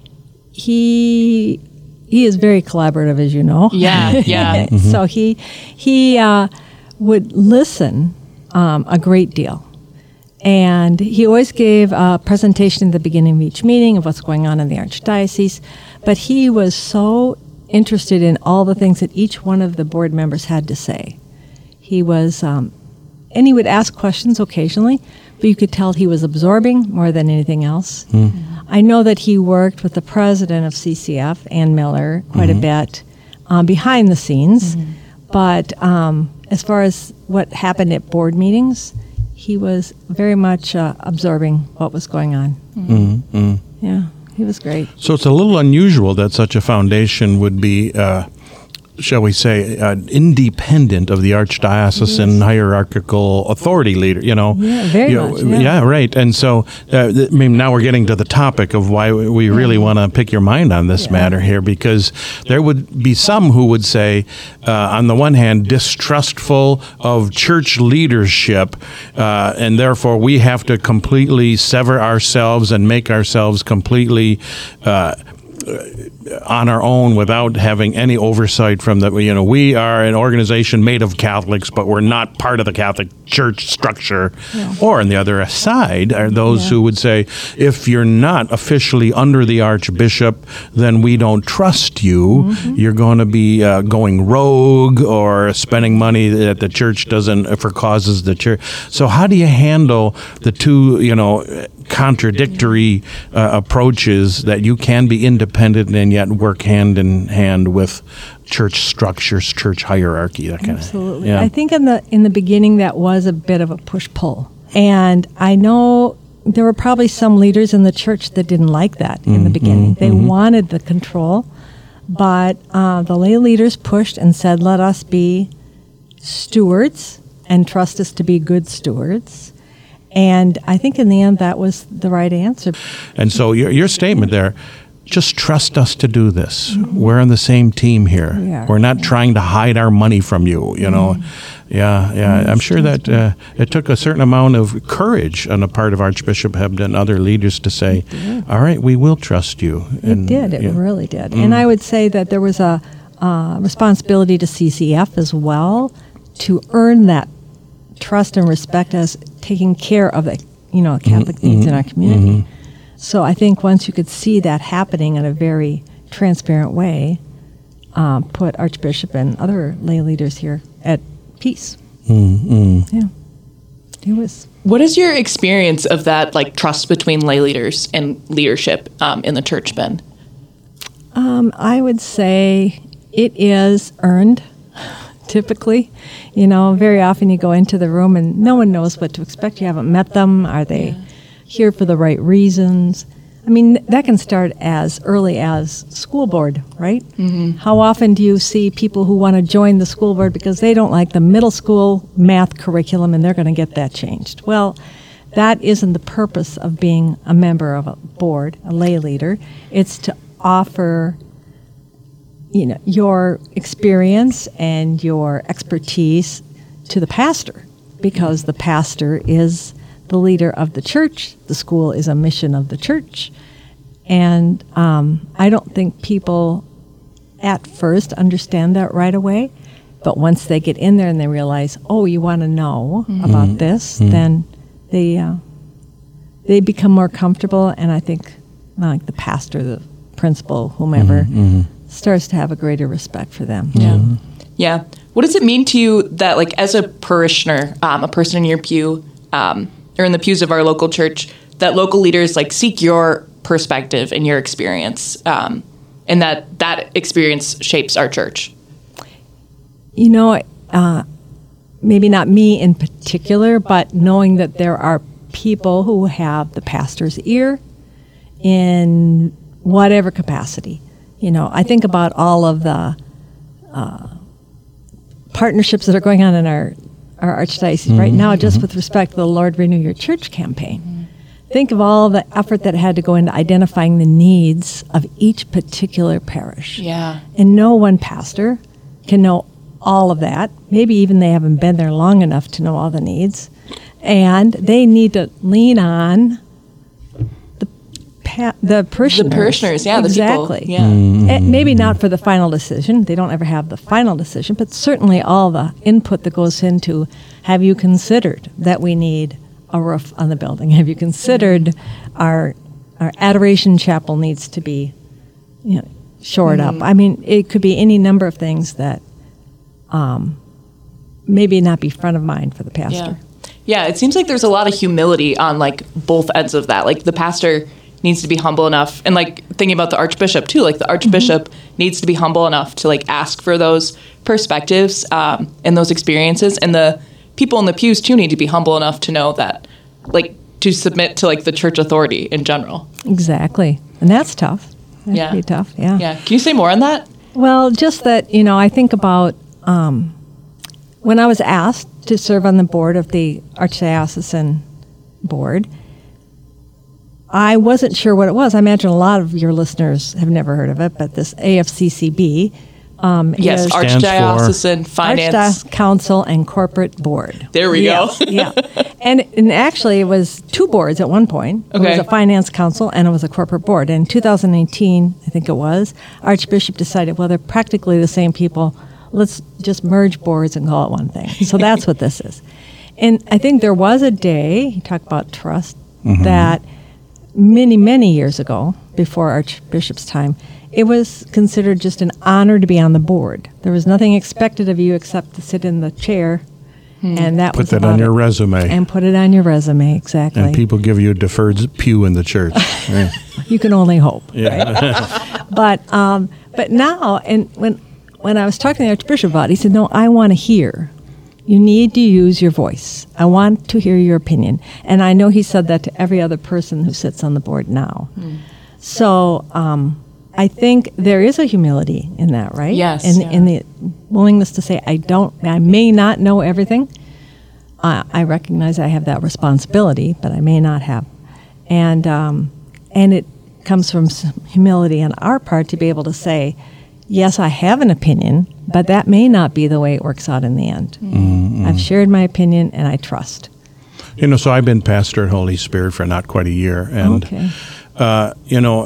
he, he is very collaborative, as you know. Yeah, yeah. Mm-hmm. So he, he uh, would listen um, a great deal. And he always gave a presentation at the beginning of each meeting of what's going on in the Archdiocese. But he was so interested in all the things that each one of the board members had to say. He was, um, and he would ask questions occasionally, but you could tell he was absorbing more than anything else. I know that he worked with the president of C C F, Ann Miller, quite Mhm. a bit um, behind the scenes. But um, as far as what happened at board meetings, he was very much uh, absorbing what was going on. Mhm, mhm. Yeah, he was great. So it's a little unusual that such a foundation would be, uh, shall we say, uh, independent of the archdiocesan hierarchical authority leader. You know, Yeah, very You know, much, yeah. right. And so, uh, th- I mean, now we're getting to the topic of why we really want to pick your mind on this matter here, because there would be some who would say, uh, on the one hand, distrustful of church leadership, uh, and therefore we have to completely sever ourselves and make ourselves completely. Uh, on our own without having any oversight from the, you know, we are an organization made of Catholics, but we're not part of the Catholic Church structure. Yeah. Or on the other side are those yeah. who would say, if you're not officially under the Archbishop, then we don't trust you. Mm-hmm. You're going to be uh, going rogue or spending money that the church doesn't, for causes the church. So how do you handle the two, you know, contradictory uh, approaches that you can be independent and yet work hand in hand with church structures, church hierarchy, that kind Absolutely. of thing? Yeah. I think in the in the beginning that was a bit of a push-pull. And I know there were probably some leaders in the church that didn't like that mm-hmm. in the beginning. They mm-hmm. wanted the control, but uh, the lay leaders pushed and said, let us be stewards and trust us to be good stewards. And I think in the end, that was the right answer. And so your your statement there, just trust us to do this. Mm-hmm. We're on the same team here. We We're not yeah. trying to hide our money from you, you know. Mm-hmm. Yeah, yeah. Mm-hmm. I'm sure that uh, it took a certain amount of courage on the part of Archbishop Hebda and other leaders to say, all right, we will trust you. And, it did. It yeah. really did. Mm-hmm. And I would say that there was a uh, responsibility to C C F as well to earn that trust and respect as taking care of the, you know, Catholic mm-hmm. needs in our community. Mm-hmm. So I think once you could see that happening in a very transparent way, um, put Archbishop and other lay leaders here at peace. Mm-hmm. Yeah, it was. What is your experience of that, like, trust between lay leaders and leadership um, in the church been? Um, I would say it is earned. Typically, you know, very often you go into the room and no one knows what to expect. You haven't met them. Are they yeah. here for the right reasons? I mean, that can start as early as school board, right? Mm-hmm. How often do you see people who want to join the school board because they don't like the middle school math curriculum and they're going to get that changed? Well, that isn't the purpose of being a member of a board, a lay leader. It's to offer, you know, your experience and your expertise to the pastor, because the pastor is the leader of the church. The school is a mission of the church. And um, I don't think people at first understand that right away. But once they get in there and they realize, oh, you want to know mm-hmm. about this, mm-hmm. then they uh, they become more comfortable. And I think like the pastor, the principal, whomever, mm-hmm. starts to have a greater respect for them. Yeah. Mm-hmm. Yeah. What does it mean to you that, like, as a parishioner, um, a person in your pew, um, or in the pews of our local church, that local leaders, like, seek your perspective and your experience, um, and that that experience shapes our church? You know, uh, maybe not me in particular, but knowing that there are people who have the pastor's ear in whatever capacity. You know, I think about all of the uh, partnerships that are going on in our, our archdiocese mm-hmm. right now, just with respect to the Lord Renew Your Church campaign. Mm-hmm. Think of all the effort that had to go into identifying the needs of each particular parish. Yeah. And no one pastor can know all of that. Maybe even they haven't been there long enough to know all the needs. And they need to lean on Pa- the parishioners. The parishioners, yeah, exactly. The people. Yeah. Mm-hmm. And maybe not for the final decision. They don't ever have the final decision, but certainly all the input that goes into, have you considered that we need a roof on the building? Have you considered our our adoration chapel needs to be, you know, shored mm-hmm. up? I mean, it could be any number of things that um, maybe not be front of mind for the pastor. Yeah. yeah, it seems like there's a lot of humility on, like, both ends of that. Like, the pastor needs to be humble enough, and, like, thinking about the archbishop too, like the archbishop mm-hmm. needs to be humble enough to, like, ask for those perspectives um, and those experiences, and the people in the pews too need to be humble enough to know that, like, to submit to, like, the church authority in general. Exactly, and that's tough. That's yeah, pretty tough. Yeah. Yeah. Can you say more on that? Well, just that, you know, I think about um, when I was asked to serve on the board of the Archdiocesan Board. I wasn't sure what it was. I imagine a lot of your listeners have never heard of it, but this A F C C B um, yes, is Archdiocesan Finance Archdiocese Council and Corporate Board. There we yeah, go. yeah, And, and actually, it was two boards at one point. It Okay. was a finance council and it was a corporate board. And in two thousand eighteen, I think it was, Archbishop decided, well, they're practically the same people. Let's just merge boards and call it one thing. So that's what this is. And I think there was a day, you talk about trust, Mhm. that many, many years ago, before Archbishop's time, it was considered just an honor to be on the board. There was nothing expected of you except to sit in the chair. And that Put was that about on your it. resume. And put it on your resume, exactly. And people give you a deferred pew in the church. Yeah. You can only hope. Yeah. But um, but now, and when when I was talking to the Archbishop about it, he said, no, I want to hear. You need to use your voice. I want to hear your opinion. And I know he said that to every other person who sits on the board now. So um, I think there is a humility in that, right? Yes, In, yeah. in the willingness to say, I don't, I may not know everything. Uh, I recognize I have that responsibility, but I may not have. And um, and it comes from some humility on our part to be able to say, yes, I have an opinion, but that may not be the way it works out in the end. Mm-hmm. I've shared my opinion and I trust. You know, so I've been pastor at Holy Spirit for not quite a year. And, Okay. uh, you know,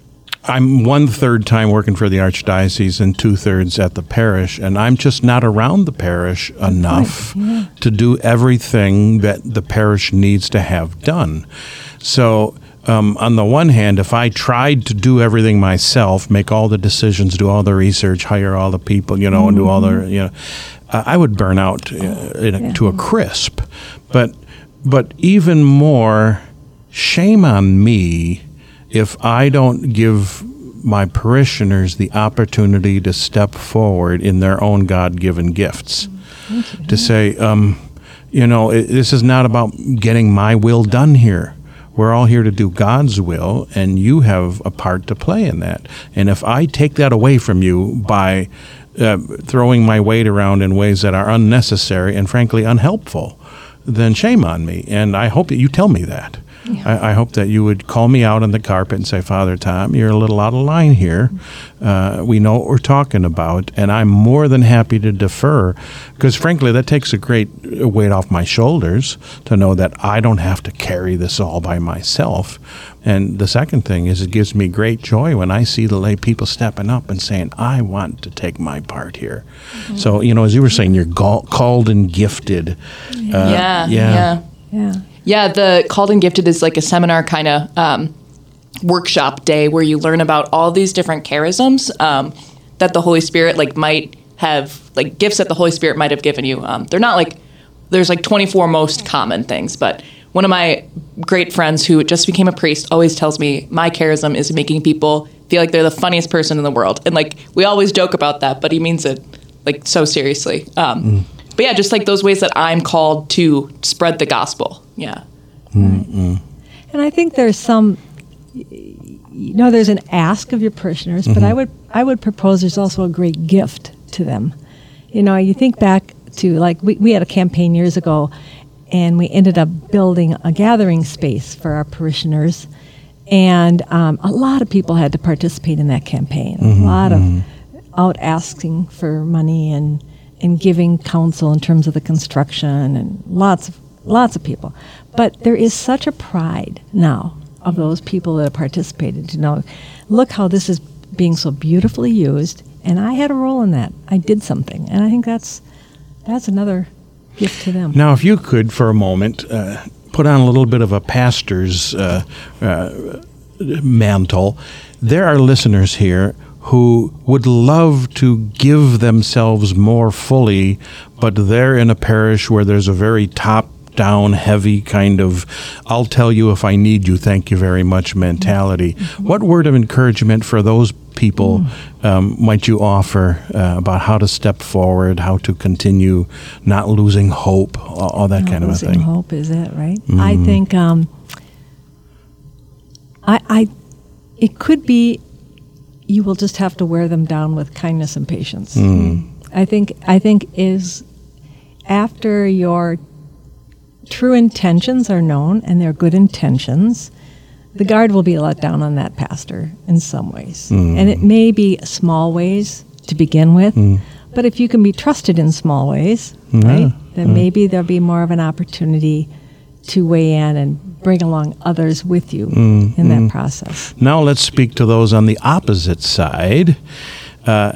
I'm one third time working for the Archdiocese and two thirds at the parish, and I'm just not around the parish enough yeah. to do everything that the parish needs to have done. So, um, on the one hand, if I tried to do everything myself, make all the decisions, do all the research, hire all the people, you know, and do all the, you know, uh, I would burn out uh, in a, Yeah. to a crisp. But, but even more, shame on me if I don't give my parishioners the opportunity to step forward in their own God-given gifts, to say, um, you know, it, this is not about getting my will done here. We're all here to do God's will, and you have a part to play in that. And if I take that away from you by uh, throwing my weight around in ways that are unnecessary and frankly unhelpful, then shame on me. And I hope that you tell me that. I, I hope that you would call me out on the carpet and say, Father Tom, you're a little out of line here. Uh, we know what we're talking about, and I'm more than happy to defer, because frankly, that takes a great weight off my shoulders to know that I don't have to carry this all by myself. And the second thing is, it gives me great joy when I see the lay people stepping up and saying, I want to take my part here. Mm-hmm. So, you know, as you were saying, you're ga- called and gifted. Uh, yeah, yeah. yeah. Yeah. Yeah, the Called and Gifted is like a seminar kind of um, workshop day where you learn about all these different charisms um, that the Holy Spirit like might have, like gifts that the Holy Spirit might have given you. Um, they're not like, there's like twenty-four most common things, but one of my great friends who just became a priest always tells me my charism is making people feel like they're the funniest person in the world. And like, we always joke about that, but he means it like so seriously. Um, mm. But yeah, just like those ways that I'm called to spread the gospel. Yeah. Mm-hmm. And I think there's some, you know, there's an ask of your parishioners, mm-hmm. but I would I would propose there's also a great gift to them. You know, you think back to like we, we had a campaign years ago, and we ended up building a gathering space for our parishioners, and um, a lot of people had to participate in that campaign. Mm-hmm. A lot of out asking for money and and giving counsel in terms of the construction, and lots of lots of people. But there is such a pride now of those people that have participated to know, look how this is being so beautifully used, and I had a role in that. I did something, and I think that's that's another gift to them. Now, if you could, for a moment, uh, put on a little bit of a pastor's uh, uh, mantle. There are listeners here who would love to give themselves more fully, but they're in a parish where there's a very top-down, heavy kind of, I'll tell you if I need you, thank you very much mentality. Mm-hmm. What word of encouragement for those people mm. um, might you offer uh, about how to step forward, how to continue not losing hope, all, all that not kind of a thing? thing? Hope, is that right? Mm. I think um, I, I, it could be you will just have to wear them down with kindness and patience. Mm. I think I think is after your true intentions are known and they're good intentions, the guard will be let down on that pastor in some ways. Mm. And it may be small ways to begin with, Mm. but if you can be trusted in small ways, Yeah. right, then Mm. maybe there'll be more of an opportunity to weigh in and bring along others with you Mm, in that mm. process. Now let's speak to those on the opposite side. Uh,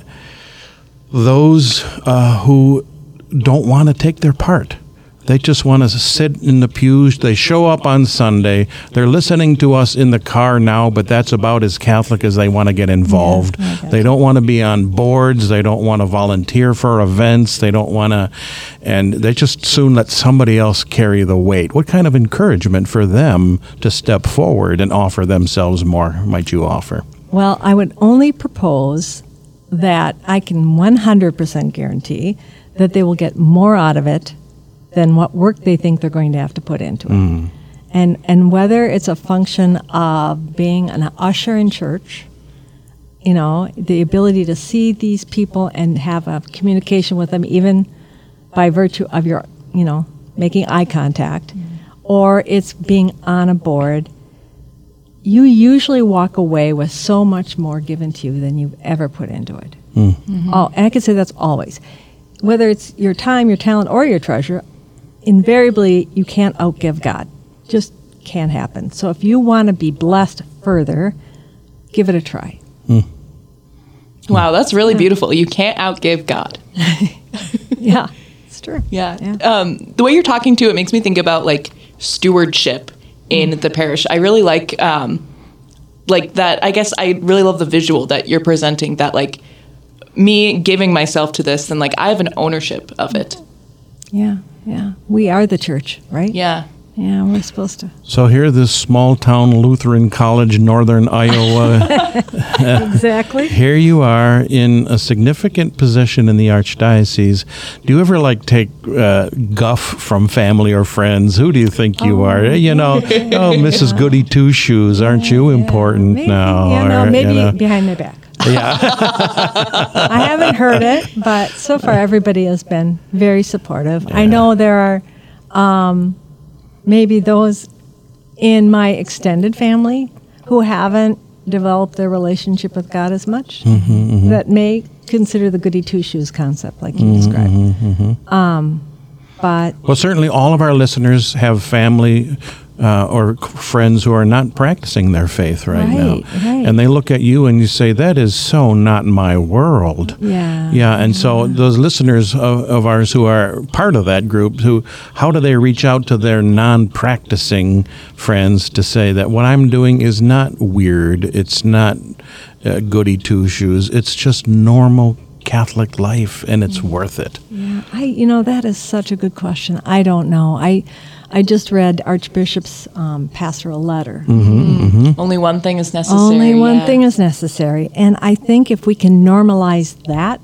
those uh, who don't want to take their part. They just want to sit in the pews. They show up on Sunday. They're listening to us in the car now, but that's about as Catholic as they want to get involved. Yeah, they don't want to be on boards. They don't want to volunteer for events. They don't want to, and they just soon let somebody else carry the weight. What kind of encouragement for them to step forward and offer themselves more might you offer? Well, I would only propose that I can one hundred percent guarantee that they will get more out of it than what work they think they're going to have to put into it. Mm. And and whether it's a function of being an usher in church, you know, the ability to see these people and have a communication with them even by virtue of your, you know, making eye contact, mm. or it's being on a board, you usually walk away with so much more given to you than you've ever put into it. Mm. Mm-hmm. Oh, and I can say that's always. Whether it's your time, your talent, or your treasure, invariably you can't outgive God. Just can't happen. So if you want to be blessed further, give it a try. Mm. Wow, that's really yeah. beautiful. You can't outgive God. Yeah, it's true. Yeah. yeah. Um, the way you're talking to it makes me think about like stewardship in mm. the parish. I really like um, like that. I guess I really love the visual that you're presenting, that like me giving myself to this, and like I have an ownership of it. Yeah. Yeah, we are the church, right? Yeah. Yeah, we're supposed to. So here, this small-town Lutheran college, northern Iowa. Exactly. Here you are in a significant position in the archdiocese. Do you ever, like, take uh, guff from family or friends? Who do you think you oh, are? You know, yeah. oh, Missus Goody Two-Shoes, aren't you yeah. important maybe, now? Yeah, no, or, maybe you know. behind my back. Yeah. I haven't heard it, but so far everybody has been very supportive. Yeah. I know there are um, maybe those in my extended family who haven't developed their relationship with God as much mm-hmm, mm-hmm. that may consider the goody two-shoes concept like you mm-hmm, described. Mm-hmm. Um, but well, certainly all of our listeners have family Uh, or c- friends who are not practicing their faith right, right now. right. And they look at you and you say, that is so not my world. Yeah. Yeah, and so those listeners of, of ours who are part of that group, who, how do they reach out to their non-practicing friends to say that what I'm doing is not weird, it's not uh, goody two-shoes, it's just normal Catholic life, and it's mm-hmm. worth it? Yeah, I, you know, that is such a good question. I don't know. I I just read Archbishop's um, pastoral letter. Mm-hmm, mm-hmm. Only one thing is necessary. Only one yeah. thing is necessary. And I think if we can normalize that,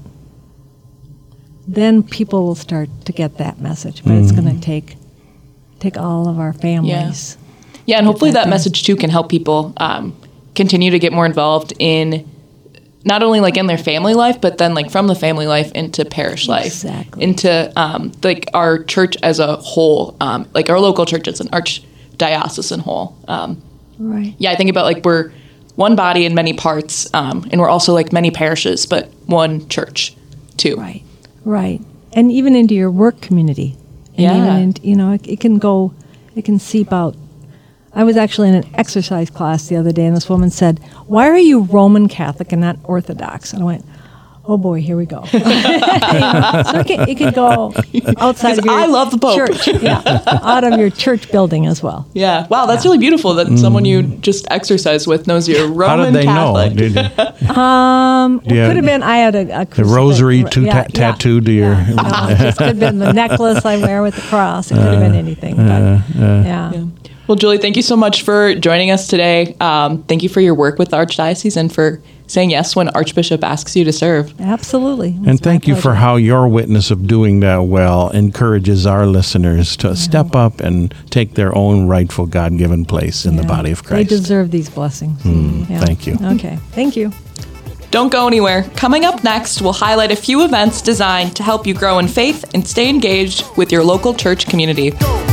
then people will start to get that message. But mm-hmm. it's going to take take all of our families. Yeah, yeah and hopefully that, that message, too, can help people um, continue to get more involved in not only like in their family life, but then like from the family life into parish life, exactly. into um, like our church as a whole, um, like our local church as an archdiocesan whole. Um, right. Yeah, I think about like we're one body in many parts, um, and we're also like many parishes, but one church too. Right, right, and even into your work community. And yeah, even in, you know, it, it can go, it can seep out. I was actually in an exercise class the other day, and this woman said, "Why are you Roman Catholic and not Orthodox?" And I went, "Oh boy, here we go." You know, so it can, it can go outside of your I love the Pope. church, yeah, out of your church building as well. Yeah, wow, that's yeah. really beautiful that mm. someone you just exercise with knows you're Roman How did they Catholic. know? Did you? Um, it Yeah. could have been I had a, a The rosary to yeah, ta- yeah, tattooed to your. Yeah. No, it just could have been the necklace I wear with the cross. It could have been anything. But Uh, uh, yeah. Yeah. Well, Julie, thank you so much for joining us today. Um, thank you for your work with the Archdiocese and for saying yes when Archbishop asks you to serve. Absolutely. And thank you for how your witness of doing that well encourages our listeners to yeah. step up and take their own rightful God-given place in yeah. the body of Christ. They deserve these blessings. Mm, yeah. Thank you. Okay. Thank you. Don't go anywhere. Coming up next, we'll highlight a few events designed to help you grow in faith and stay engaged with your local church community.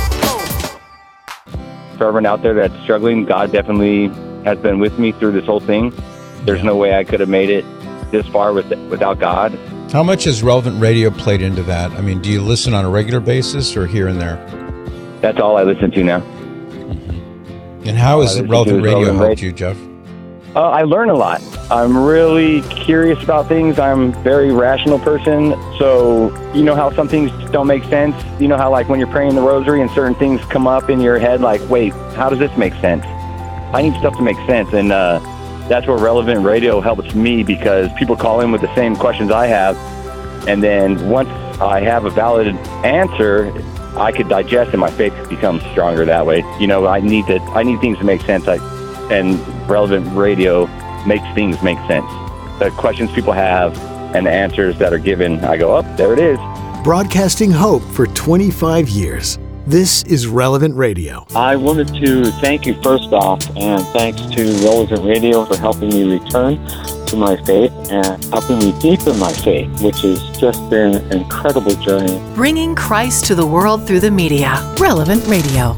For everyone out there that's struggling, God definitely has been with me through this whole thing. There's no way I could have made it this far with, without God. How much has Relevant Radio played into that? I mean, do you listen on a regular basis or here and there? that's all I listen to now. And how has Uh, Relevant Radio Relevant helped Radio. you, Jeff? Uh, I learn a lot. I'm really curious about things. I'm a very rational person. So, you know how some things don't make sense? You know how, like, when you're praying the rosary and certain things come up in your head, like, wait, how does this make sense? I need stuff to make sense. And uh, that's where Relevant Radio helps me, because people call in with the same questions I have. And then once I have a valid answer, I could digest, and my faith becomes stronger that way. You know, I need to, I need things to make sense. I, and Relevant Radio makes things make sense. The questions people have and the answers that are given, I go, oh, there it is. Broadcasting hope for twenty-five years. This is Relevant Radio. I wanted to thank you first off, and thanks to Relevant Radio for helping me return to my faith and helping me deepen my faith, which has just been an incredible journey. Bringing Christ to the world through the media. Relevant Radio.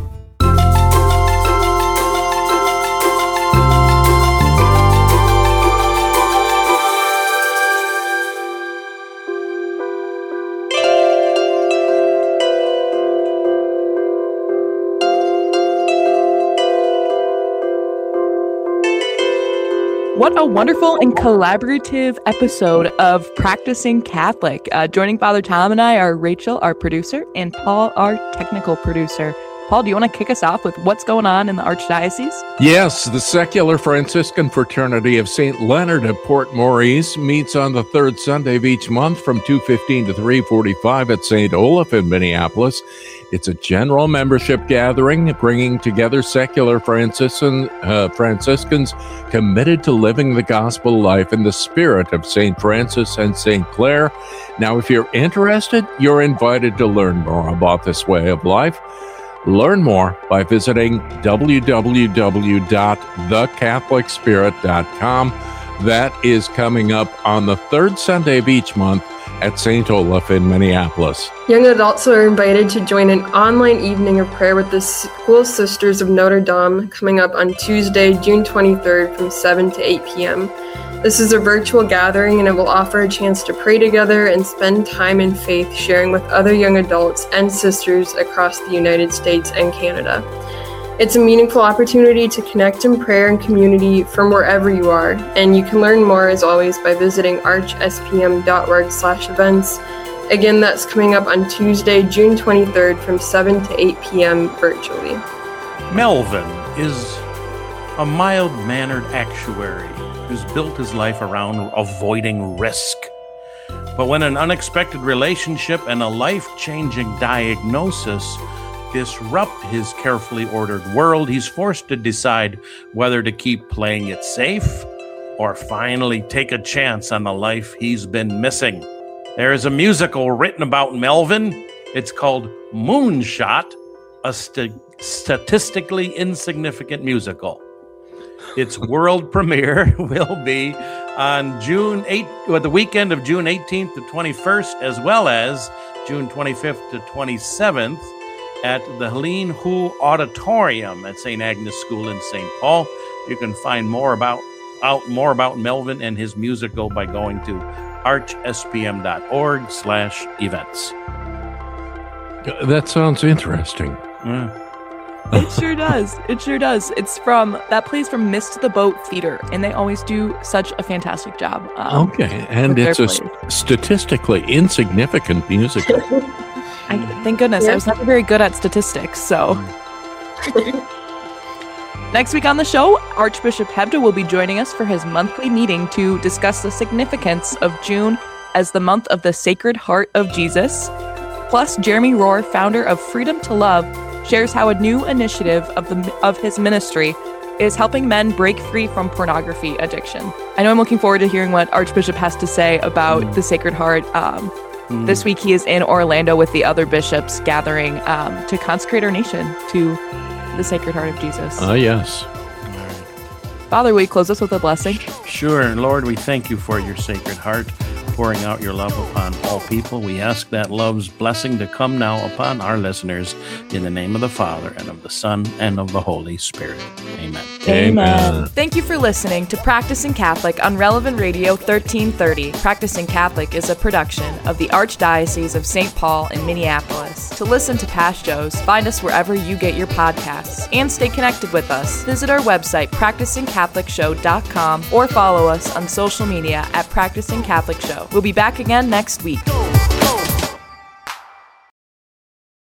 What a wonderful and collaborative episode of Practicing Catholic. Uh, joining Father Tom and I are Rachel, our producer, and Paul, our technical producer. Paul, do you want to kick us off with what's going on in the Archdiocese? Yes, the Secular Franciscan Fraternity of Saint Leonard at Port Maurice meets on the third Sunday of each month from two fifteen to three forty-five at Saint Olaf in Minneapolis. It's a general membership gathering bringing together secular Franciscan, uh, Franciscans committed to living the gospel life in the spirit of Saint Francis and Saint Clare. Now, if you're interested, you're invited to learn more about this way of life. Learn more by visiting w w w dot the catholic spirit dot com. That is coming up on the third Sunday of each month at Saint Olaf in Minneapolis. Young adults are invited to join an online evening of prayer with the School Sisters of Notre Dame coming up on Tuesday, June twenty-third from seven to eight p.m. This is a virtual gathering, and it will offer a chance to pray together and spend time in faith sharing with other young adults and sisters across the United States and Canada. It's a meaningful opportunity to connect in prayer and community from wherever you are, and you can learn more as always by visiting arch s p m dot org slash events. Again, that's coming up on Tuesday, June twenty-third from seven to eight p.m. virtually. Melvin is a mild-mannered actuary who's built his life around avoiding risk. But when an unexpected relationship and a life-changing diagnosis disrupt his carefully ordered world, he's forced to decide whether to keep playing it safe or finally take a chance on the life he's been missing. There is a musical written about Melvin. It's called Moonshot, a st- statistically insignificant musical. Its world premiere will be on June eighth, well, the weekend of June eighteenth to twenty-first, as well as June twenty-fifth to twenty-seventh at the Helene Hu Auditorium at Saint Agnes School in Saint Paul. You can find more about out more about Melvin and his musical by going to arch s p m dot org slash events. That sounds interesting. Yeah. It sure does. It sure does. It's from, that plays from Missed the Boat Theater, and they always do such a fantastic job. Um, Okay, and with it's their a st- statistically insignificant musical. I, thank goodness. I was never very good at statistics, so. Next week on the show, Archbishop Hebda will be joining us for his monthly meeting to discuss the significance of June as the month of the Sacred Heart of Jesus. Plus, Jeremy Rohr, founder of Freedom to Love, shares how a new initiative of the of his ministry is helping men break free from pornography addiction. I know I'm looking forward to hearing what Archbishop has to say about mm. the Sacred Heart. Um, mm. This week he is in Orlando with the other bishops gathering um, to consecrate our nation to the Sacred Heart of Jesus. Ah, uh, yes. Father, will you close us with a blessing? Sure. Lord, we thank you for your Sacred Heart. pouring out your love upon all people. We ask that love's blessing to come now upon our listeners in the name of the Father, and of the Son, and of the Holy Spirit. Amen. Amen. Thank you for listening to Practicing Catholic on Relevant Radio thirteen thirty. Practicing Catholic is a production of the Archdiocese of Saint Paul in Minneapolis. To listen to past shows, find us wherever you get your podcasts, and stay connected with us. Visit our website, practicing catholic show dot com, or follow us on social media at Practicing Catholic Show. We'll be back again next week.